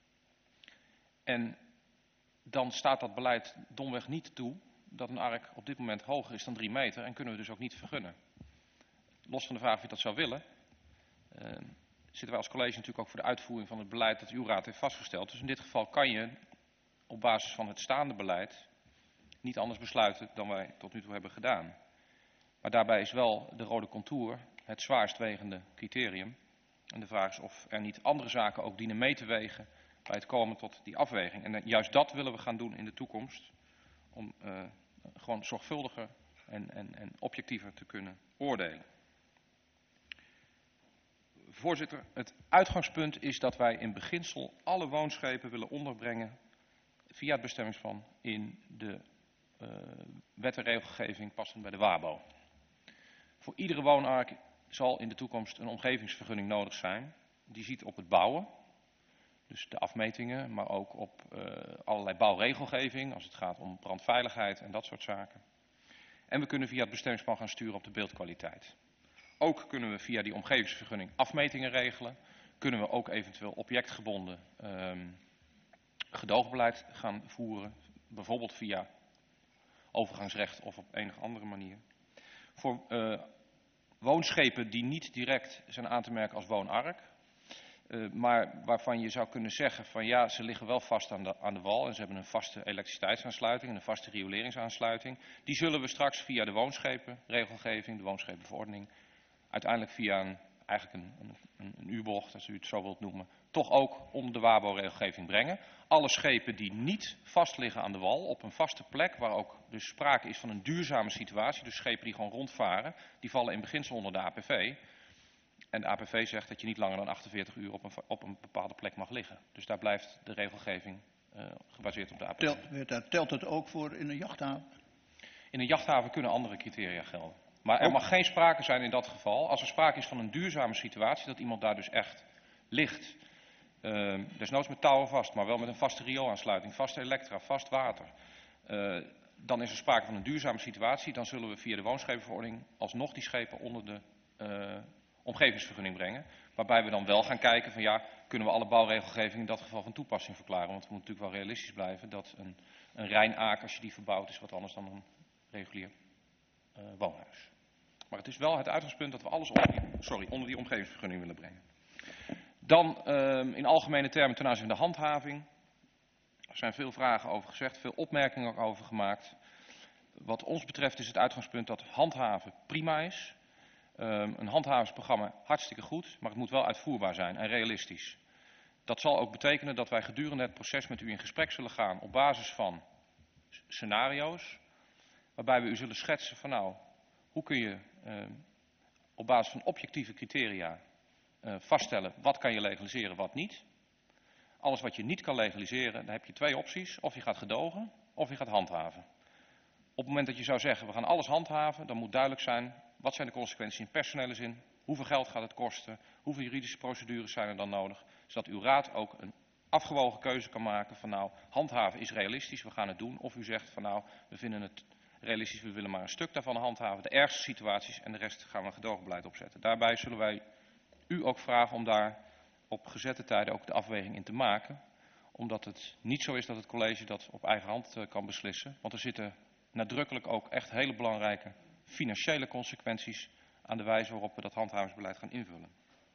En dan staat dat beleid domweg niet toe dat een ARK op dit moment hoger is dan 3 meter en kunnen we dus ook niet vergunnen. Los van de vraag of je dat zou willen, zitten wij als college natuurlijk ook voor de uitvoering van het beleid dat uw raad heeft vastgesteld. Dus in dit geval kan je op basis van het staande beleid niet anders besluiten dan wij tot nu toe hebben gedaan. Maar daarbij is wel de rode contour het zwaarst wegende criterium. En de vraag is of er niet andere zaken ook dienen mee te wegen bij het komen tot die afweging. En juist dat willen we gaan doen in de toekomst. Om gewoon zorgvuldiger en objectiever te kunnen oordelen. Voorzitter, het uitgangspunt is dat wij in beginsel alle woonschepen willen onderbrengen via het bestemmingsplan in de wet en regelgeving passend bij de WABO. Voor iedere woonark zal in de toekomst een omgevingsvergunning nodig zijn. Die ziet op het bouwen, dus de afmetingen, maar ook op allerlei bouwregelgeving als het gaat om brandveiligheid en dat soort zaken. En we kunnen via het bestemmingsplan gaan sturen op de beeldkwaliteit. Ook kunnen we via die omgevingsvergunning afmetingen regelen. Kunnen we ook eventueel objectgebonden gedoogbeleid gaan voeren. Bijvoorbeeld via overgangsrecht of op enige andere manier. Voor woonschepen die niet direct zijn aan te merken als woonark. Maar waarvan je zou kunnen zeggen van ja, ze liggen wel vast aan de wal en ze hebben een vaste elektriciteitsaansluiting en een vaste rioleringsaansluiting. Die zullen we straks via de woonschepenregelgeving, de woonschepenverordening, uiteindelijk via een U-bocht, als u het zo wilt noemen, toch ook onder de WABO-regelgeving brengen. Alle schepen die niet vast liggen aan de wal, op een vaste plek, waar ook dus sprake is van een duurzame situatie, dus schepen die gewoon rondvaren, die vallen in beginsel onder de APV. En de APV zegt dat je niet langer dan 48 uur op een bepaalde plek mag liggen. Dus daar blijft de regelgeving gebaseerd op de APV.
Telt het ook voor in een jachthaven?
In een jachthaven kunnen andere criteria gelden. Maar er mag geen sprake zijn in dat geval, als er sprake is van een duurzame situatie, dat iemand daar dus echt ligt. Desnoods met touwen vast, maar wel met een vaste rioolaansluiting, vaste elektra, vast water. Dan is er sprake van een duurzame situatie, dan zullen we via de woonschepenverordening alsnog die schepen onder de omgevingsvergunning brengen. Waarbij we dan wel gaan kijken van ja, kunnen we alle bouwregelgeving in dat geval van toepassing verklaren. Want we moeten natuurlijk wel realistisch blijven dat een Rijnaak, als je die verbouwt, is wat anders dan een regulier woonhuis. Maar het is wel het uitgangspunt dat we alles onder die omgevingsvergunning willen brengen. Dan in algemene termen ten aanzien van de handhaving. Er zijn veel vragen over gezegd, veel opmerkingen ook over gemaakt. Wat ons betreft is het uitgangspunt dat handhaven prima is. Een handhavingsprogramma hartstikke goed, maar het moet wel uitvoerbaar zijn en realistisch. Dat zal ook betekenen dat wij gedurende het proces met u in gesprek zullen gaan op basis van scenario's. Waarbij we u zullen schetsen van nou, hoe kun je op basis van objectieve criteria vaststellen wat kan je legaliseren, wat niet. Alles wat je niet kan legaliseren, dan heb je 2 opties. Of je gaat gedogen, of je gaat handhaven. Op het moment dat je zou zeggen, we gaan alles handhaven, dan moet duidelijk zijn, wat zijn de consequenties in personele zin? Hoeveel geld gaat het kosten? Hoeveel juridische procedures zijn er dan nodig? Zodat uw raad ook een afgewogen keuze kan maken van nou, handhaven is realistisch, we gaan het doen. Of u zegt van nou, we vinden het realistisch, we willen maar een stuk daarvan handhaven. De ergste situaties en de rest gaan we een gedoogbeleid opzetten. Daarbij zullen wij u ook vragen om daar op gezette tijden ook de afweging in te maken. Omdat het niet zo is dat het college dat op eigen hand kan beslissen. Want er zitten nadrukkelijk ook echt hele belangrijke financiële consequenties aan de wijze waarop we dat handhavingsbeleid gaan invullen.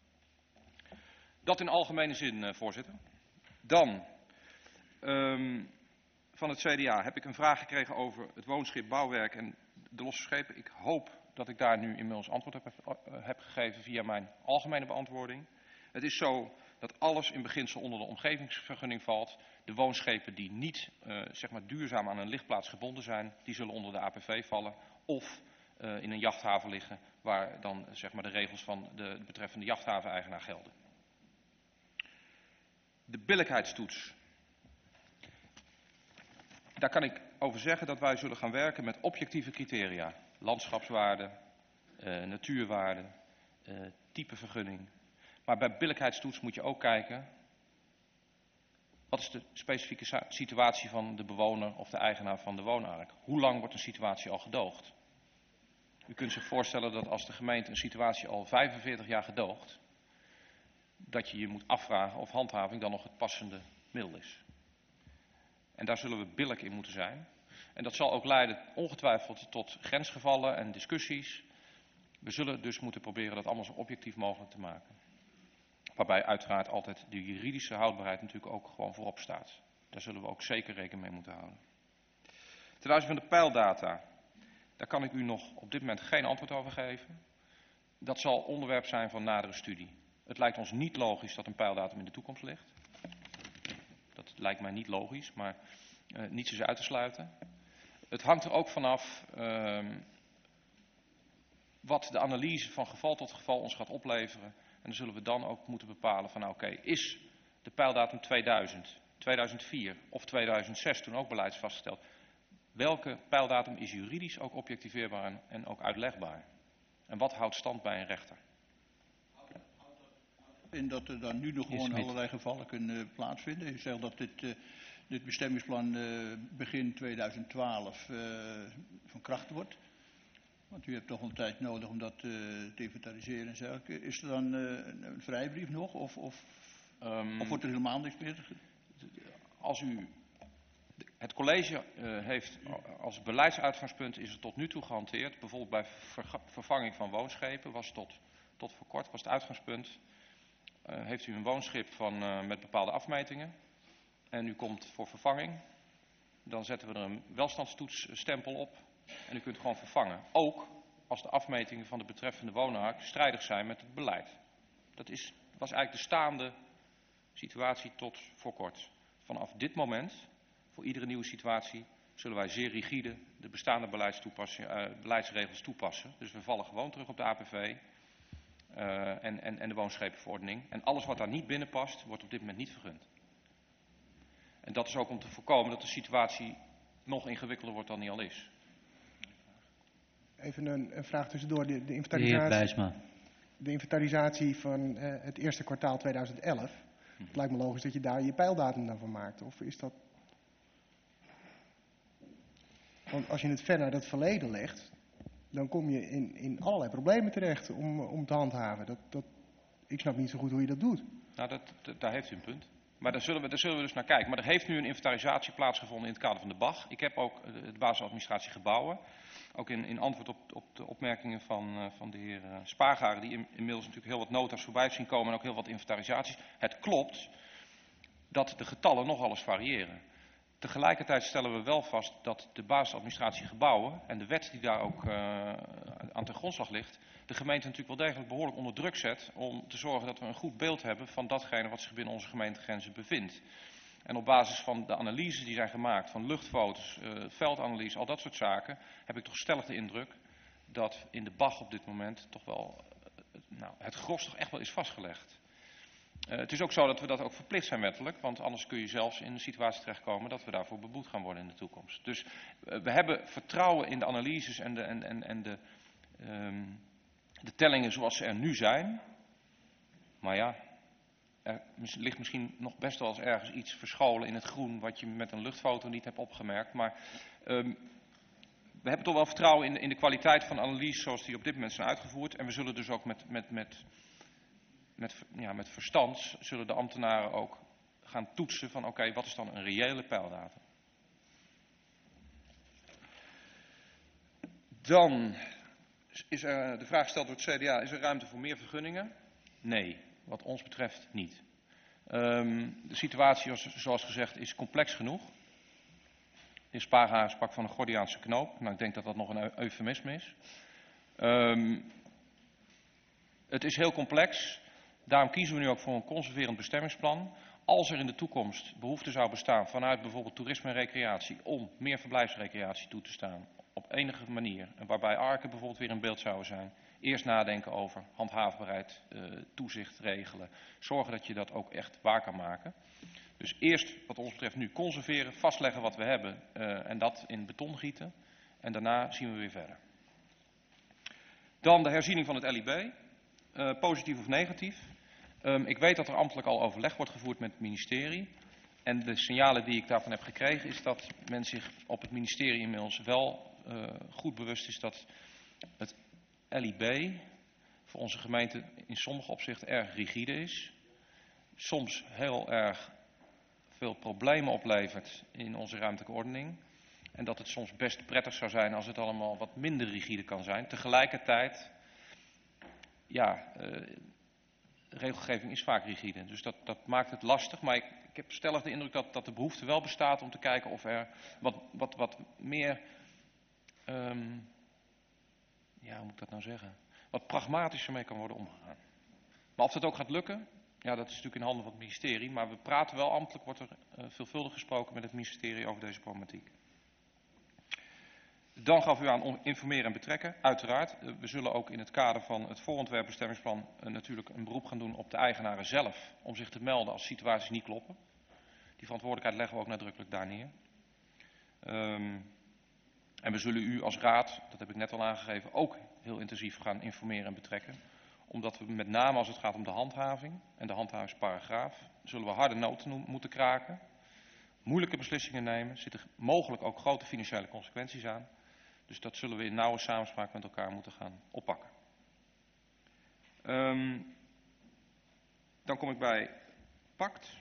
Dat in algemene zin, voorzitter. Dan, van het CDA heb ik een vraag gekregen over het woonschip bouwwerk en de losse schepen. Ik hoop dat ik daar nu inmiddels antwoord heb gegeven via mijn algemene beantwoording. Het is zo dat alles in beginsel onder de omgevingsvergunning valt. De woonschepen die niet zeg maar duurzaam aan een ligplaats gebonden zijn, die zullen onder de APV vallen. Of in een jachthaven liggen waar dan zeg maar de regels van de betreffende jachthaven-eigenaar gelden. De billijkheidstoets. Daar kan ik over zeggen dat wij zullen gaan werken met objectieve criteria. Landschapswaarde, natuurwaarde, type vergunning. Maar bij billijkheidstoets moet je ook kijken, wat is de specifieke situatie van de bewoner of de eigenaar van de woonark? Hoe lang wordt een situatie al gedoogd? U kunt zich voorstellen dat als de gemeente een situatie al 45 jaar gedoogt, dat je je moet afvragen of handhaving dan nog het passende middel is. En daar zullen we billijk in moeten zijn. En dat zal ook leiden ongetwijfeld tot grensgevallen en discussies. We zullen dus moeten proberen dat allemaal zo objectief mogelijk te maken. Waarbij uiteraard altijd de juridische houdbaarheid natuurlijk ook gewoon voorop staat. Daar zullen we ook zeker rekening mee moeten houden. Ten aanzien van de peildata, daar kan ik u nog op dit moment geen antwoord over geven. Dat zal onderwerp zijn van nadere studie. Het lijkt ons niet logisch dat een peildatum in de toekomst ligt. Dat lijkt mij niet logisch, maar niets is uit te sluiten. Het hangt er ook vanaf wat de analyse van geval tot geval ons gaat opleveren. En dan zullen we dan ook moeten bepalen van oké, is de peildatum 2000, 2004 of 2006 toen ook beleid is vastgesteld. Welke peildatum is juridisch ook objectiveerbaar en ook uitlegbaar? En wat houdt stand bij een rechter?
En dat er dan nu nog gewoon allerlei gevallen kunnen plaatsvinden. U zegt dat dit bestemmingsplan begin 2012 van kracht wordt. Want u hebt toch een tijd nodig om dat te inventariseren en zo. Is er dan een vrijbrief nog? Of wordt er helemaal niks meer?
Als u... Het college heeft als beleidsuitgangspunt is het tot nu toe gehanteerd. Bijvoorbeeld bij vervanging van woonschepen was tot voor kort was het uitgangspunt. Heeft u een woonschip met bepaalde afmetingen en u komt voor vervanging, dan zetten we er een welstandstoetsstempel op en u kunt gewoon vervangen. Ook als de afmetingen van de betreffende woonark strijdig zijn met het beleid. Dat was eigenlijk de staande situatie tot voor kort. Vanaf dit moment, voor iedere nieuwe situatie, zullen wij zeer rigide de bestaande beleidsregels toepassen. Dus we vallen gewoon terug op de APV. En de woonschepenverordening. En alles wat daar niet binnen past, wordt op dit moment niet vergund. En dat is ook om te voorkomen dat de situatie nog ingewikkelder wordt dan die al is.
Even een vraag tussendoor. De inventarisatie van het eerste kwartaal 2011. Het lijkt me logisch dat je daar je peildatum dan van maakt. Of is dat... Want als je het ver naar het verleden legt, dan kom je in allerlei problemen terecht om te handhaven. Ik snap niet zo goed hoe je dat doet.
Nou, daar heeft u een punt. Maar daar zullen we dus naar kijken. Maar er heeft nu een inventarisatie plaatsgevonden in het kader van de BAG. Ik heb ook de basisadministratie gebouwen. Ook in antwoord op de opmerkingen van de heer Spaargaren, die inmiddels natuurlijk heel wat nota's voorbij zien komen en ook heel wat inventarisaties. Het klopt dat de getallen nog alles variëren. Tegelijkertijd stellen we wel vast dat de basisadministratie gebouwen en de wet die daar ook aan ten grondslag ligt, de gemeente natuurlijk wel degelijk behoorlijk onder druk zet om te zorgen dat we een goed beeld hebben van datgene wat zich binnen onze gemeentegrenzen bevindt. En op basis van de analyses die zijn gemaakt, van luchtfoto's, veldanalyse, al dat soort zaken, heb ik toch stellig de indruk dat in de BAG op dit moment toch wel het gros toch echt wel is vastgelegd. Het is ook zo dat we dat ook verplicht zijn wettelijk, want anders kun je zelfs in een situatie terechtkomen dat we daarvoor beboet gaan worden in de toekomst. Dus we hebben vertrouwen in de analyses en de tellingen zoals ze er nu zijn. Maar ja, er ligt misschien nog best wel eens ergens iets verscholen in het groen wat je met een luchtfoto niet hebt opgemerkt. Maar we hebben toch wel vertrouwen in de kwaliteit van de analyse zoals die op dit moment zijn uitgevoerd. En we zullen dus ook met verstand zullen de ambtenaren ook gaan toetsen van oké, wat is dan een reële peildatum. Dan is de vraag gesteld door het CDA, is er ruimte voor meer vergunningen? Nee, wat ons betreft niet. De situatie, zoals gezegd, is complex genoeg. heer Spaarhaar sprak van een Gordiaanse knoop. Nou, ik denk dat dat nog een eufemisme is. Het is heel complex. Daarom kiezen we nu ook voor een conserverend bestemmingsplan. Als er in de toekomst behoefte zou bestaan vanuit bijvoorbeeld toerisme en recreatie om meer verblijfsrecreatie toe te staan op enige manier, en waarbij Arken bijvoorbeeld weer in beeld zouden zijn, eerst nadenken over handhaafbaarheid, toezicht regelen, zorgen dat je dat ook echt waar kan maken. Dus eerst wat ons betreft nu conserveren, vastleggen wat we hebben en dat in beton gieten en daarna zien we weer verder. Dan de herziening van het LIB, positief of negatief. Ik weet dat er ambtelijk al overleg wordt gevoerd met het ministerie. En de signalen die ik daarvan heb gekregen is dat men zich op het ministerie inmiddels wel goed bewust is dat het LIB voor onze gemeente in sommige opzichten erg rigide is. Soms heel erg veel problemen oplevert in onze ruimtelijke ordening. En dat het soms best prettig zou zijn als het allemaal wat minder rigide kan zijn. Tegelijkertijd, ja, regelgeving is vaak rigide, dus dat maakt het lastig. Maar ik heb stellig de indruk dat de behoefte wel bestaat om te kijken of er wat meer, ja, hoe moet ik dat nou zeggen, wat pragmatischer mee kan worden omgegaan. Maar of dat ook gaat lukken, ja, dat is natuurlijk in handen van het ministerie. Maar we praten wel, ambtelijk wordt er veelvuldig gesproken met het ministerie over deze problematiek. Dan gaf u aan informeren en betrekken, uiteraard. We zullen ook in het kader van het voorontwerp bestemmingsplan natuurlijk een beroep gaan doen op de eigenaren zelf om zich te melden als situaties niet kloppen. Die verantwoordelijkheid leggen we ook nadrukkelijk daar neer. En we zullen u als raad, dat heb ik net al aangegeven, ook heel intensief gaan informeren en betrekken. Omdat we met name als het gaat om de handhaving en de handhavingsparagraaf, zullen we harde noten moeten kraken. Moeilijke beslissingen nemen, er zitten mogelijk ook grote financiële consequenties aan. Dus dat zullen we in nauwe samenspraak met elkaar moeten gaan oppakken. Dan kom ik bij PACT.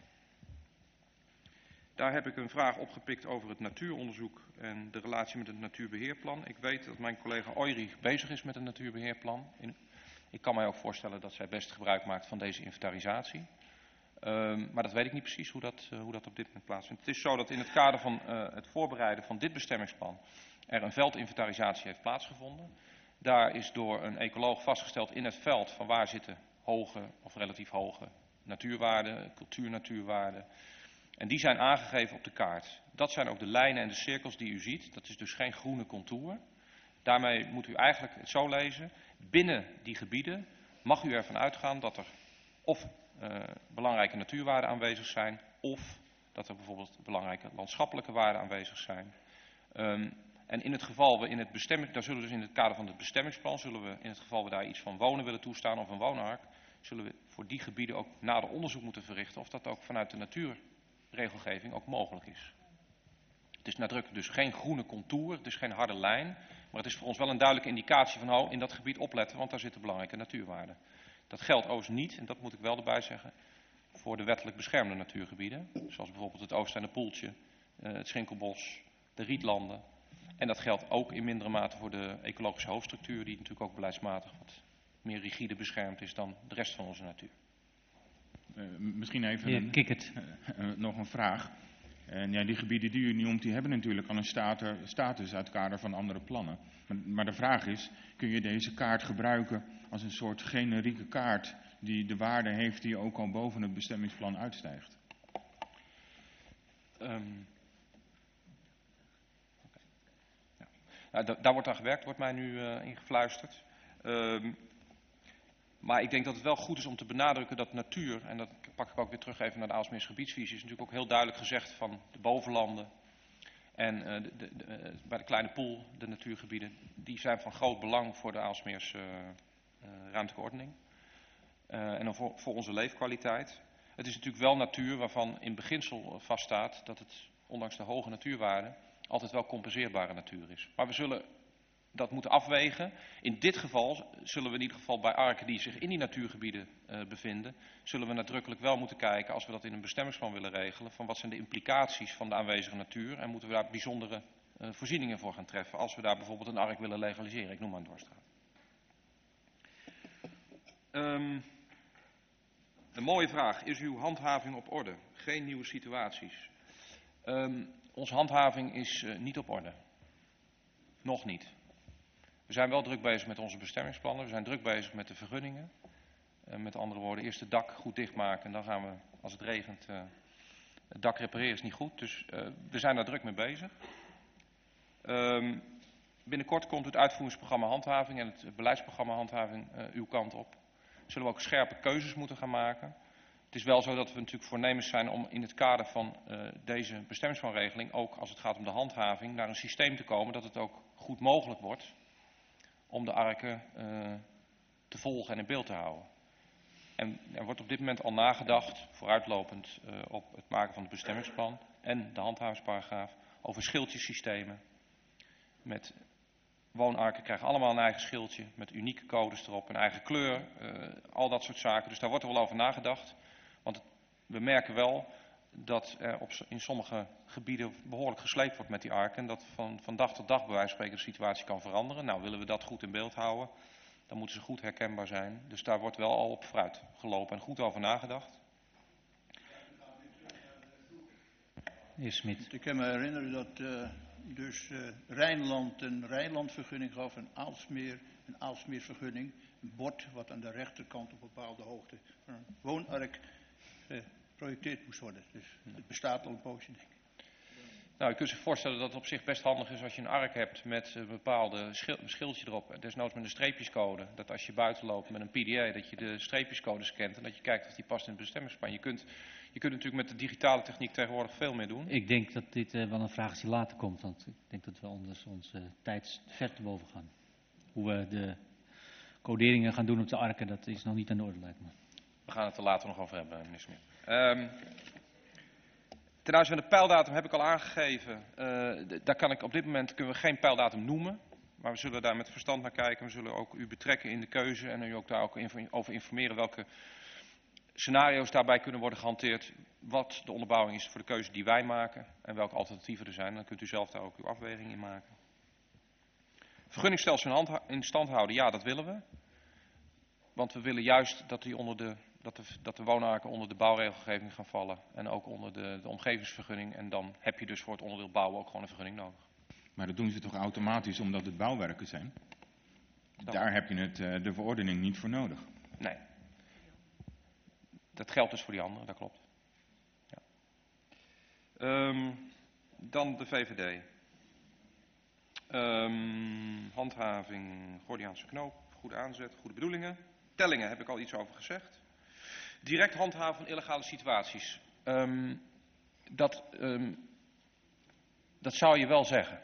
Daar heb ik een vraag opgepikt over het natuuronderzoek en de relatie met het natuurbeheerplan. Ik weet dat mijn collega Oijrich bezig is met een natuurbeheerplan. Ik kan mij ook voorstellen dat zij best gebruik maakt van deze inventarisatie. Maar dat weet ik niet precies hoe dat op dit moment plaatsvindt. Het is zo dat in het kader van het voorbereiden van dit bestemmingsplan er een veldinventarisatie heeft plaatsgevonden. Daar is door een ecoloog vastgesteld in het veld van waar zitten hoge of relatief hoge natuurwaarden, cultuurnatuurwaarden. En die zijn aangegeven op de kaart. Dat zijn ook de lijnen en de cirkels die u ziet. Dat is dus geen groene contour. Daarmee moet u eigenlijk het zo lezen. Binnen die gebieden mag u ervan uitgaan dat er of belangrijke natuurwaarden aanwezig zijn, of dat er bijvoorbeeld belangrijke landschappelijke waarden aanwezig zijn. En in het geval we in het daar zullen we dus in het kader van het bestemmingsplan, zullen we in het geval we daar iets van wonen willen toestaan of een woonark, zullen we voor die gebieden ook nader onderzoek moeten verrichten of dat ook vanuit de natuurregelgeving ook mogelijk is. Het is nadrukkelijk dus geen groene contour, het is geen harde lijn, maar het is voor ons wel een duidelijke indicatie van in dat gebied opletten, want daar zitten belangrijke natuurwaarden. Dat geldt overigens niet, en dat moet ik wel erbij zeggen, voor de wettelijk beschermde natuurgebieden. Zoals bijvoorbeeld het Oost- en Poeltje, het Schinkelbos, de Rietlanden. En dat geldt ook in mindere mate voor de ecologische hoofdstructuur, die natuurlijk ook beleidsmatig wat meer rigide beschermd is dan de rest van onze natuur.
Misschien even nog een vraag. En ja, die gebieden die u noemt, die hebben natuurlijk al een status uit het kader van andere plannen. Maar de vraag is, kun je deze kaart gebruiken als een soort generieke kaart die de waarde heeft die ook al boven het bestemmingsplan uitstijgt?
Nou, daar wordt aan gewerkt, wordt mij nu ingefluisterd. Maar ik denk dat het wel goed is om te benadrukken dat natuur, en dat pak ik ook weer terug even naar de Aalsmeerse gebiedsvisie, is natuurlijk ook heel duidelijk gezegd van de bovenlanden en bij de Kleine Poel, de natuurgebieden, die zijn van groot belang voor de Aalsmeerse ruimtelijke ordening en dan voor onze leefkwaliteit. Het is natuurlijk wel natuur waarvan in beginsel vaststaat dat het, ondanks de hoge natuurwaarde, altijd wel compenseerbare natuur is. Maar we zullen dat moeten afwegen. In dit geval zullen we in ieder geval bij Arken die zich in die natuurgebieden bevinden, zullen we nadrukkelijk wel moeten kijken, als we dat in een bestemmingsplan willen regelen, van wat zijn de implicaties van de aanwezige natuur en moeten we daar bijzondere voorzieningen voor gaan treffen, als we daar bijvoorbeeld een ark willen legaliseren. Ik noem maar een dwarsstraat. Een mooie vraag. Is uw handhaving op orde? Geen nieuwe situaties. Onze handhaving is niet op orde. Nog niet. We zijn wel druk bezig met onze bestemmingsplannen. We zijn druk bezig met de vergunningen. Met andere woorden, eerst het dak goed dichtmaken en dan gaan we, als het regent, het dak repareren is niet goed. Dus we zijn daar druk mee bezig. Binnenkort komt het uitvoeringsprogramma handhaving en het beleidsprogramma handhaving uw kant op. Zullen we ook scherpe keuzes moeten gaan maken. Het is wel zo dat we natuurlijk voornemens zijn om in het kader van deze bestemmingsplanregeling, ook als het gaat om de handhaving, naar een systeem te komen dat het ook goed mogelijk wordt om de arken te volgen en in beeld te houden. En er wordt op dit moment al nagedacht, vooruitlopend op het maken van het bestemmingsplan en de handhavingsparagraaf, over schildjesystemen. Met woonarken krijgen allemaal een eigen schildje, met unieke codes erop, een eigen kleur, al dat soort zaken. Dus daar wordt er wel over nagedacht. Want we merken wel dat er in sommige gebieden behoorlijk gesleept wordt met die arken. En dat van dag tot dag bij wijze van spreken de situatie kan veranderen. Nou, willen we dat goed in beeld houden, dan moeten ze goed herkenbaar zijn. Dus daar wordt wel al op vooruit gelopen en goed over nagedacht.
Heer Smit.
Ik kan me herinneren dat Rijnland een Rijnlandvergunning gaf en Aalsmeer een Aalsmeervergunning. Een bord wat aan de rechterkant op bepaalde hoogte van een woonark geprojecteerd moest worden. Dus het bestaat al een poosje, denk ik.
Nou, je kunt zich voorstellen dat het op zich best handig is als je een ark hebt met een bepaalde schildje erop. Desnoods met een streepjescode. Dat als je buiten loopt met een PDA, dat je de streepjescode scant en dat je kijkt of die past in het bestemmingsplan. Je kunt natuurlijk met de digitale techniek tegenwoordig veel meer doen.
Ik denk dat dit wel een vraag is die later komt, want ik denk dat we anders onze tijd ver te boven gaan. Hoe we de coderingen gaan doen op de arken, dat is nog niet aan de orde, lijkt me.
We gaan het er later nog over hebben, meneer Smit. Ten aanzien van de pijldatum heb ik al aangegeven. Daar kunnen we geen pijldatum noemen. Maar we zullen daar met verstand naar kijken. We zullen ook u betrekken in de keuze en u ook daar ook over informeren welke scenario's daarbij kunnen worden gehanteerd. Wat de onderbouwing is voor de keuze die wij maken en welke alternatieven er zijn. Dan kunt u zelf daar ook uw afweging in maken. Vergunningsstelsel in stand houden, ja, dat willen we. Want we willen juist dat de woonarken onder de bouwregelgeving gaan vallen. En ook onder de omgevingsvergunning. En dan heb je dus voor het onderdeel bouwen ook gewoon een vergunning nodig.
Maar dat doen ze toch automatisch omdat het bouwwerken zijn? Daar heb je de verordening niet voor nodig.
Nee. Dat geldt dus voor die anderen, dat klopt. Ja. Dan de VVD. Handhaving, Gordiaanse knoop, goede aanzet, goede bedoelingen. Tellingen heb ik al iets over gezegd. Direct handhaven van illegale situaties. Dat zou je wel zeggen.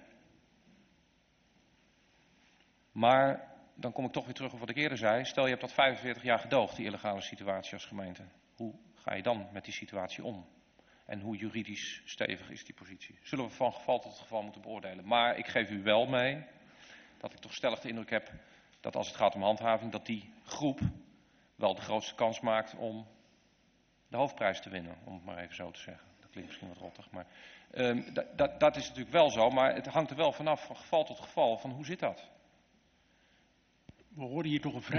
Maar dan kom ik toch weer terug op wat ik eerder zei. Stel je hebt dat 45 jaar gedoogd, die illegale situatie als gemeente. Hoe ga je dan met die situatie om? En hoe juridisch stevig is die positie? Zullen we van geval tot geval moeten beoordelen. Maar ik geef u wel mee dat ik toch stellig de indruk heb dat als het gaat om handhaving, dat die groep wel de grootste kans maakt om de hoofdprijs te winnen. Om het maar even zo te zeggen. Dat klinkt misschien wat rottig. Maar dat is natuurlijk wel zo. Maar het hangt er wel vanaf van geval tot geval van hoe zit dat?
We horen hier toch een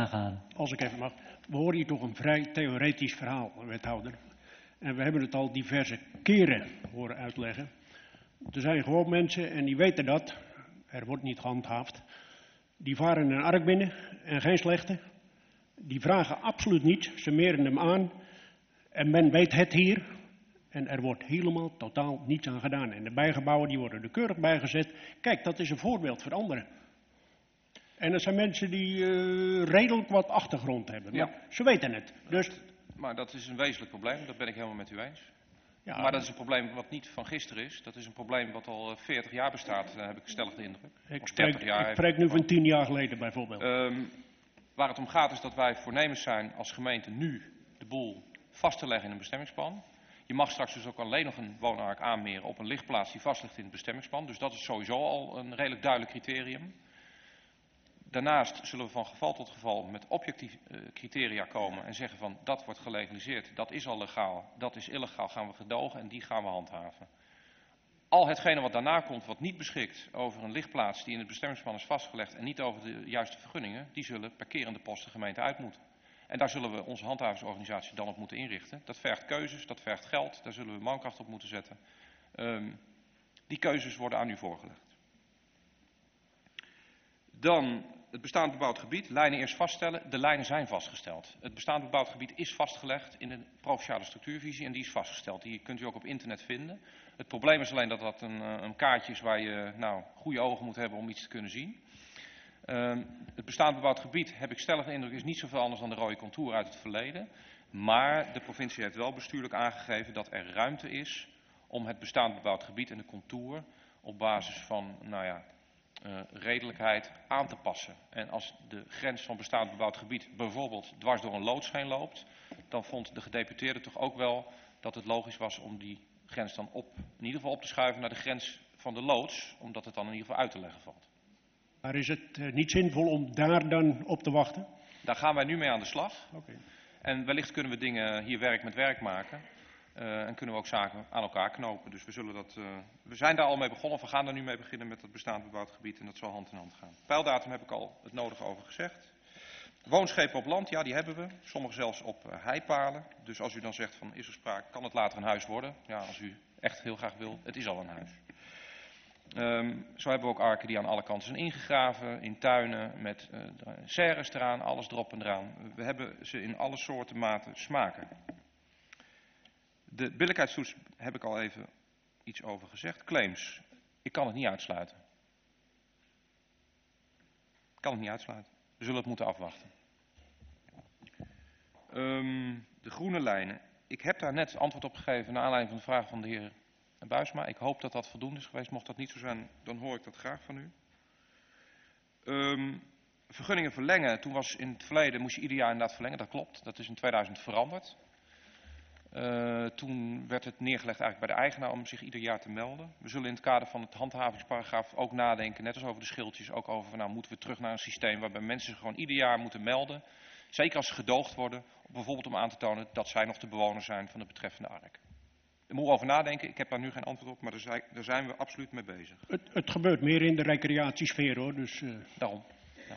vrij theoretisch verhaal, wethouder. En we hebben het al diverse keren horen uitleggen. Er zijn gewoon mensen, en die weten dat, er wordt niet gehandhaafd. Die varen een ark binnen en geen slechte. Die vragen absoluut niets, ze meren hem aan. En men weet het hier. En er wordt helemaal totaal niets aan gedaan. En de bijgebouwen die worden er keurig bijgezet. Kijk, dat is een voorbeeld voor anderen. En dat zijn mensen die redelijk wat achtergrond hebben. Maar ja, ze weten het. Dus...
Maar dat is een wezenlijk probleem, dat ben ik helemaal met u eens.
Ja,
maar dat is een probleem wat niet van gisteren is. Dat is een probleem wat al 40 jaar bestaat, heb ik stellig de indruk.
Ik spreek nu van 10 jaar geleden bijvoorbeeld.
Waar het om gaat is dat wij voornemens zijn als gemeente nu de boel vast te leggen in een bestemmingsplan. Je mag straks dus ook alleen nog een woonark aanmeren op een ligplaats die vast ligt in het bestemmingsplan. Dus dat is sowieso al een redelijk duidelijk criterium. Daarnaast zullen we van geval tot geval met objectieve criteria komen en zeggen van dat wordt gelegaliseerd, dat is al legaal, dat is illegaal, gaan we gedogen en die gaan we handhaven. Al hetgene wat daarna komt, wat niet beschikt over een ligplaats die in het bestemmingsplan is vastgelegd en niet over de juiste vergunningen, die zullen per kerende post de gemeente uit moeten. En daar zullen we onze handhavingsorganisatie dan op moeten inrichten. Dat vergt keuzes, dat vergt geld, daar zullen we mankracht op moeten zetten. Die keuzes worden aan u voorgelegd. Dan het bestaand bebouwd gebied. Lijnen eerst vaststellen. De lijnen zijn vastgesteld. Het bestaand bebouwd gebied is vastgelegd in de provinciale structuurvisie en die is vastgesteld. Die kunt u ook op internet vinden. Het probleem is alleen dat dat een kaartje is waar je goede ogen moet hebben om iets te kunnen zien. Het bestaand bebouwd gebied, heb ik stellig de indruk, is niet zoveel anders dan de rode contour uit het verleden. Maar de provincie heeft wel bestuurlijk aangegeven dat er ruimte is om het bestaand bebouwd gebied en de contour op basis van redelijkheid aan te passen. En als de grens van bestaand bebouwd gebied bijvoorbeeld dwars door een loods heen loopt, dan vond de gedeputeerde toch ook wel dat het logisch was om die grens dan in ieder geval op te schuiven naar de grens van de loods, omdat het dan in ieder geval uit te leggen valt.
Maar is het niet zinvol om daar dan op te wachten?
Daar gaan wij nu mee aan de slag.
Okay.
En wellicht kunnen we dingen hier werk met werk maken. En kunnen we ook zaken aan elkaar knopen. Dus we zijn daar al mee begonnen. Of we gaan daar nu mee beginnen met het bestaand bebouwd gebied. En dat zal hand in hand gaan. Peildatum heb ik al het nodige over gezegd. Woonschepen op land, ja, die hebben we. Sommige zelfs op heipalen. Dus als u dan zegt van is er sprake, kan het later een huis worden. Ja, als u echt heel graag wil, het is al een huis. Zo hebben we ook arken die aan alle kanten zijn ingegraven, in tuinen, met serres eraan, alles erop en eraan. We hebben ze in alle soorten, maten, smaken. De billijkheidstoets heb ik al even iets over gezegd. Claims, ik kan het niet uitsluiten. Ik kan het niet uitsluiten. We zullen het moeten afwachten. De groene lijnen. Ik heb daar net antwoord op gegeven naar aanleiding van de vraag van de heer Buisma. Ik hoop dat dat voldoende is geweest. Mocht dat niet zo zijn, dan hoor ik dat graag van u. Vergunningen verlengen. Toen was in het verleden, moest je ieder jaar inderdaad verlengen. Dat klopt. Dat is in 2000 veranderd. Toen werd het neergelegd eigenlijk bij de eigenaar om zich ieder jaar te melden. We zullen in het kader van het handhavingsparagraaf ook nadenken, net als over de schildjes, ook over moeten we terug naar een systeem waarbij mensen zich gewoon ieder jaar moeten melden. Zeker als ze gedoogd worden, bijvoorbeeld om aan te tonen dat zij nog de bewoner zijn van de betreffende ark. Daar moet over nadenken, ik heb daar nu geen antwoord op, maar daar zijn we absoluut mee bezig.
Het gebeurt meer in de recreatiesfeer hoor, dus...
Daarom.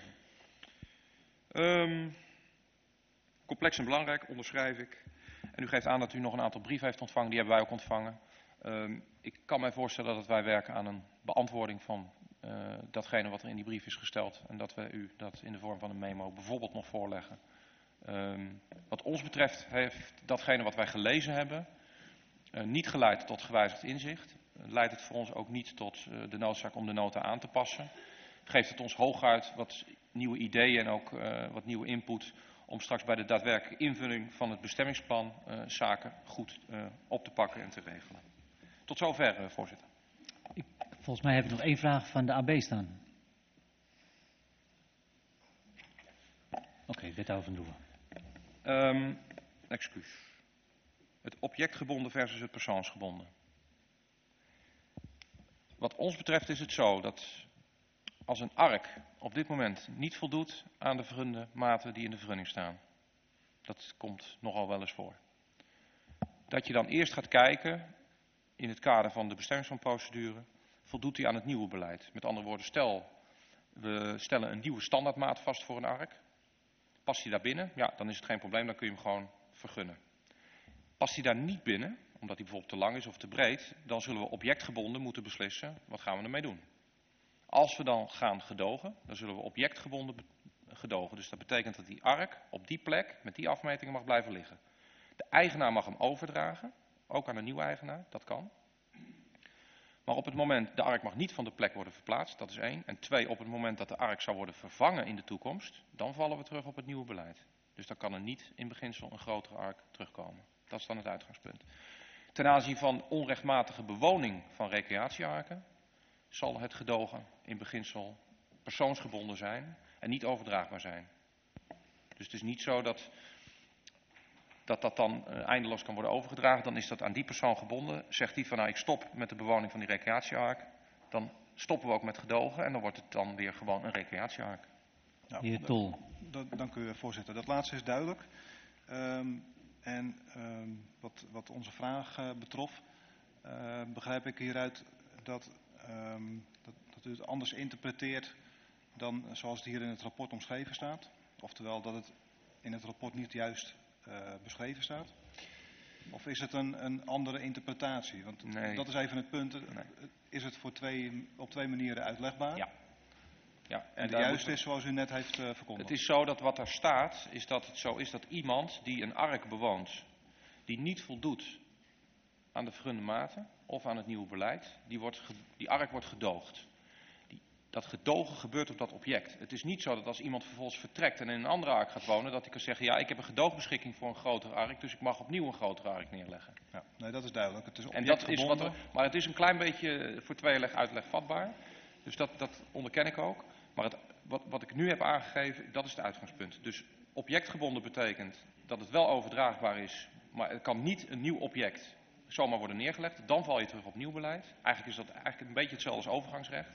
Complex en belangrijk, onderschrijf ik. En u geeft aan dat u nog een aantal brieven heeft ontvangen, die hebben wij ook ontvangen. Ik kan mij voorstellen dat wij werken aan een beantwoording van datgene wat er in die brief is gesteld. En dat we u dat in de vorm van een memo bijvoorbeeld nog voorleggen. Wat ons betreft heeft datgene wat wij gelezen hebben niet geleid tot gewijzigd inzicht. Leidt het voor ons ook niet tot de noodzaak om de nota aan te passen. Geeft het ons hooguit wat nieuwe ideeën en ook wat nieuwe input om straks bij de daadwerkelijke invulling van het bestemmingsplan zaken goed op te pakken en te regelen. Tot zover, voorzitter.
Volgens mij heb ik nog één vraag van de AB staan. Oké, wethouder Van Droeven.
Excuus. Het objectgebonden versus het persoonsgebonden. Wat ons betreft is het zo dat als een ark op dit moment niet voldoet aan de vergunde maten die in de vergunning staan. Dat komt nogal wel eens voor. Dat je dan eerst gaat kijken in het kader van de bestemmingsplanprocedure, voldoet die aan het nieuwe beleid. Met andere woorden, stel we stellen een nieuwe standaardmaat vast voor een ark. Past die daar binnen? Ja, dan is het geen probleem, dan kun je hem gewoon vergunnen. Past die daar niet binnen, omdat die bijvoorbeeld te lang is of te breed, dan zullen we objectgebonden moeten beslissen, wat gaan we ermee doen? Als we dan gaan gedogen, dan zullen we objectgebonden gedogen. Dus dat betekent dat die ark op die plek met die afmetingen mag blijven liggen. De eigenaar mag hem overdragen, ook aan een nieuwe eigenaar, dat kan. Maar op het moment, de ark mag niet van de plek worden verplaatst, dat is 1. En 2, op het moment dat de ark zou worden vervangen in de toekomst, dan vallen we terug op het nieuwe beleid. Dus dan kan er niet in beginsel een grotere ark terugkomen. Dat is dan het uitgangspunt. Ten aanzien van onrechtmatige bewoning van recreatiearken zal het gedogen in beginsel persoonsgebonden zijn en niet overdraagbaar zijn. Dus het is niet zo dat dan eindeloos kan worden overgedragen. Dan is dat aan die persoon gebonden. Zegt die van ik stop met de bewoning van die recreatieark, dan stoppen we ook met gedogen en dan wordt het dan weer gewoon een recreatieark.
Nou, heer Tol.
Dank u, voorzitter. Dat laatste is duidelijk. Wat onze vraag betrof, begrijp ik hieruit dat u het anders interpreteert dan zoals het hier in het rapport omschreven staat. Oftewel dat het in het rapport niet juist beschreven staat. Of is het een andere interpretatie? Want
Nee.
dat is even het punt.
Nee.
Is het op twee manieren uitlegbaar?
Ja. Ja,
En de
daar
juiste
moet-
is zoals u net heeft verkondigd.
Het is zo dat wat er staat, is dat het zo is dat iemand die een ark bewoont, die niet voldoet aan de vergunde maten of aan het nieuwe beleid, die ark wordt gedoogd. Dat gedogen gebeurt op dat object. Het is niet zo dat als iemand vervolgens vertrekt en in een andere ark gaat wonen, dat hij kan zeggen, ja, ik heb een gedoogbeschikking voor een grotere ark, dus ik mag opnieuw een grotere ark neerleggen.
Ja, nee, dat is duidelijk. Het is
En dat is
objectgebonden.
maar het is een klein beetje voor tweeleg uitleg vatbaar. Dus dat onderken ik ook. Maar wat ik nu heb aangegeven, dat is het uitgangspunt. Dus objectgebonden betekent dat het wel overdraagbaar is, maar het kan niet een nieuw object zomaar worden neergelegd. Dan val je terug op nieuw beleid. Eigenlijk is dat een beetje hetzelfde als overgangsrecht.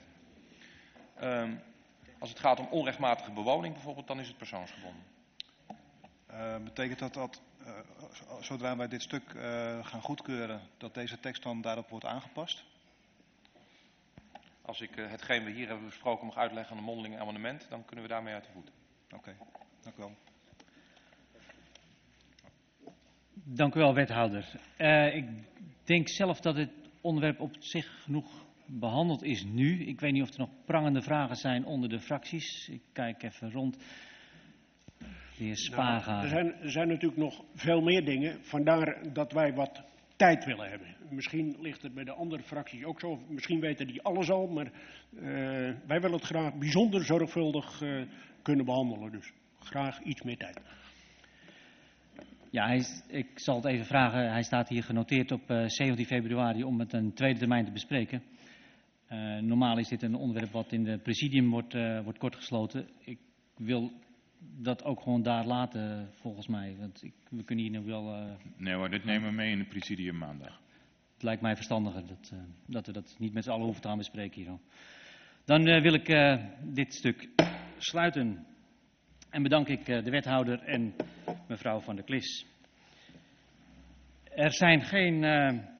Als het gaat om onrechtmatige bewoning bijvoorbeeld, dan is het persoonsgebonden.
Betekent dat zodra wij dit stuk gaan goedkeuren, dat deze tekst dan daarop wordt aangepast?
Als ik hetgeen we hier hebben besproken mag uitleggen aan een mondeling amendement, dan kunnen we daarmee uit de voeten.
Oké, dank u wel.
Dank u wel, wethouder. Ik denk zelf dat het onderwerp op zich genoeg behandeld is nu. Ik weet niet of er nog prangende vragen zijn onder de fracties. Ik kijk even rond. De heer Spaga.
Nou, er zijn natuurlijk nog veel meer dingen. Vandaar dat wij wat tijd willen hebben. Misschien ligt het bij de andere fracties ook zo. Misschien weten die alles al. Maar wij willen het graag bijzonder zorgvuldig kunnen behandelen. Dus graag iets meer tijd.
Ja, ik zal het even vragen. Hij staat hier genoteerd op 17 februari om het een tweede termijn te bespreken. Normaal is dit een onderwerp wat in de presidium wordt kortgesloten. Ik wil dat ook gewoon daar laten, volgens mij. Want we kunnen hier nu wel...
Nee hoor, dit nemen we mee in de presidium maandag.
Het lijkt mij verstandiger dat we dat niet met z'n allen hoeven te gaan bespreken hier. Dan wil ik dit stuk sluiten. En bedank ik de wethouder en mevrouw Van der Klis. Er zijn geen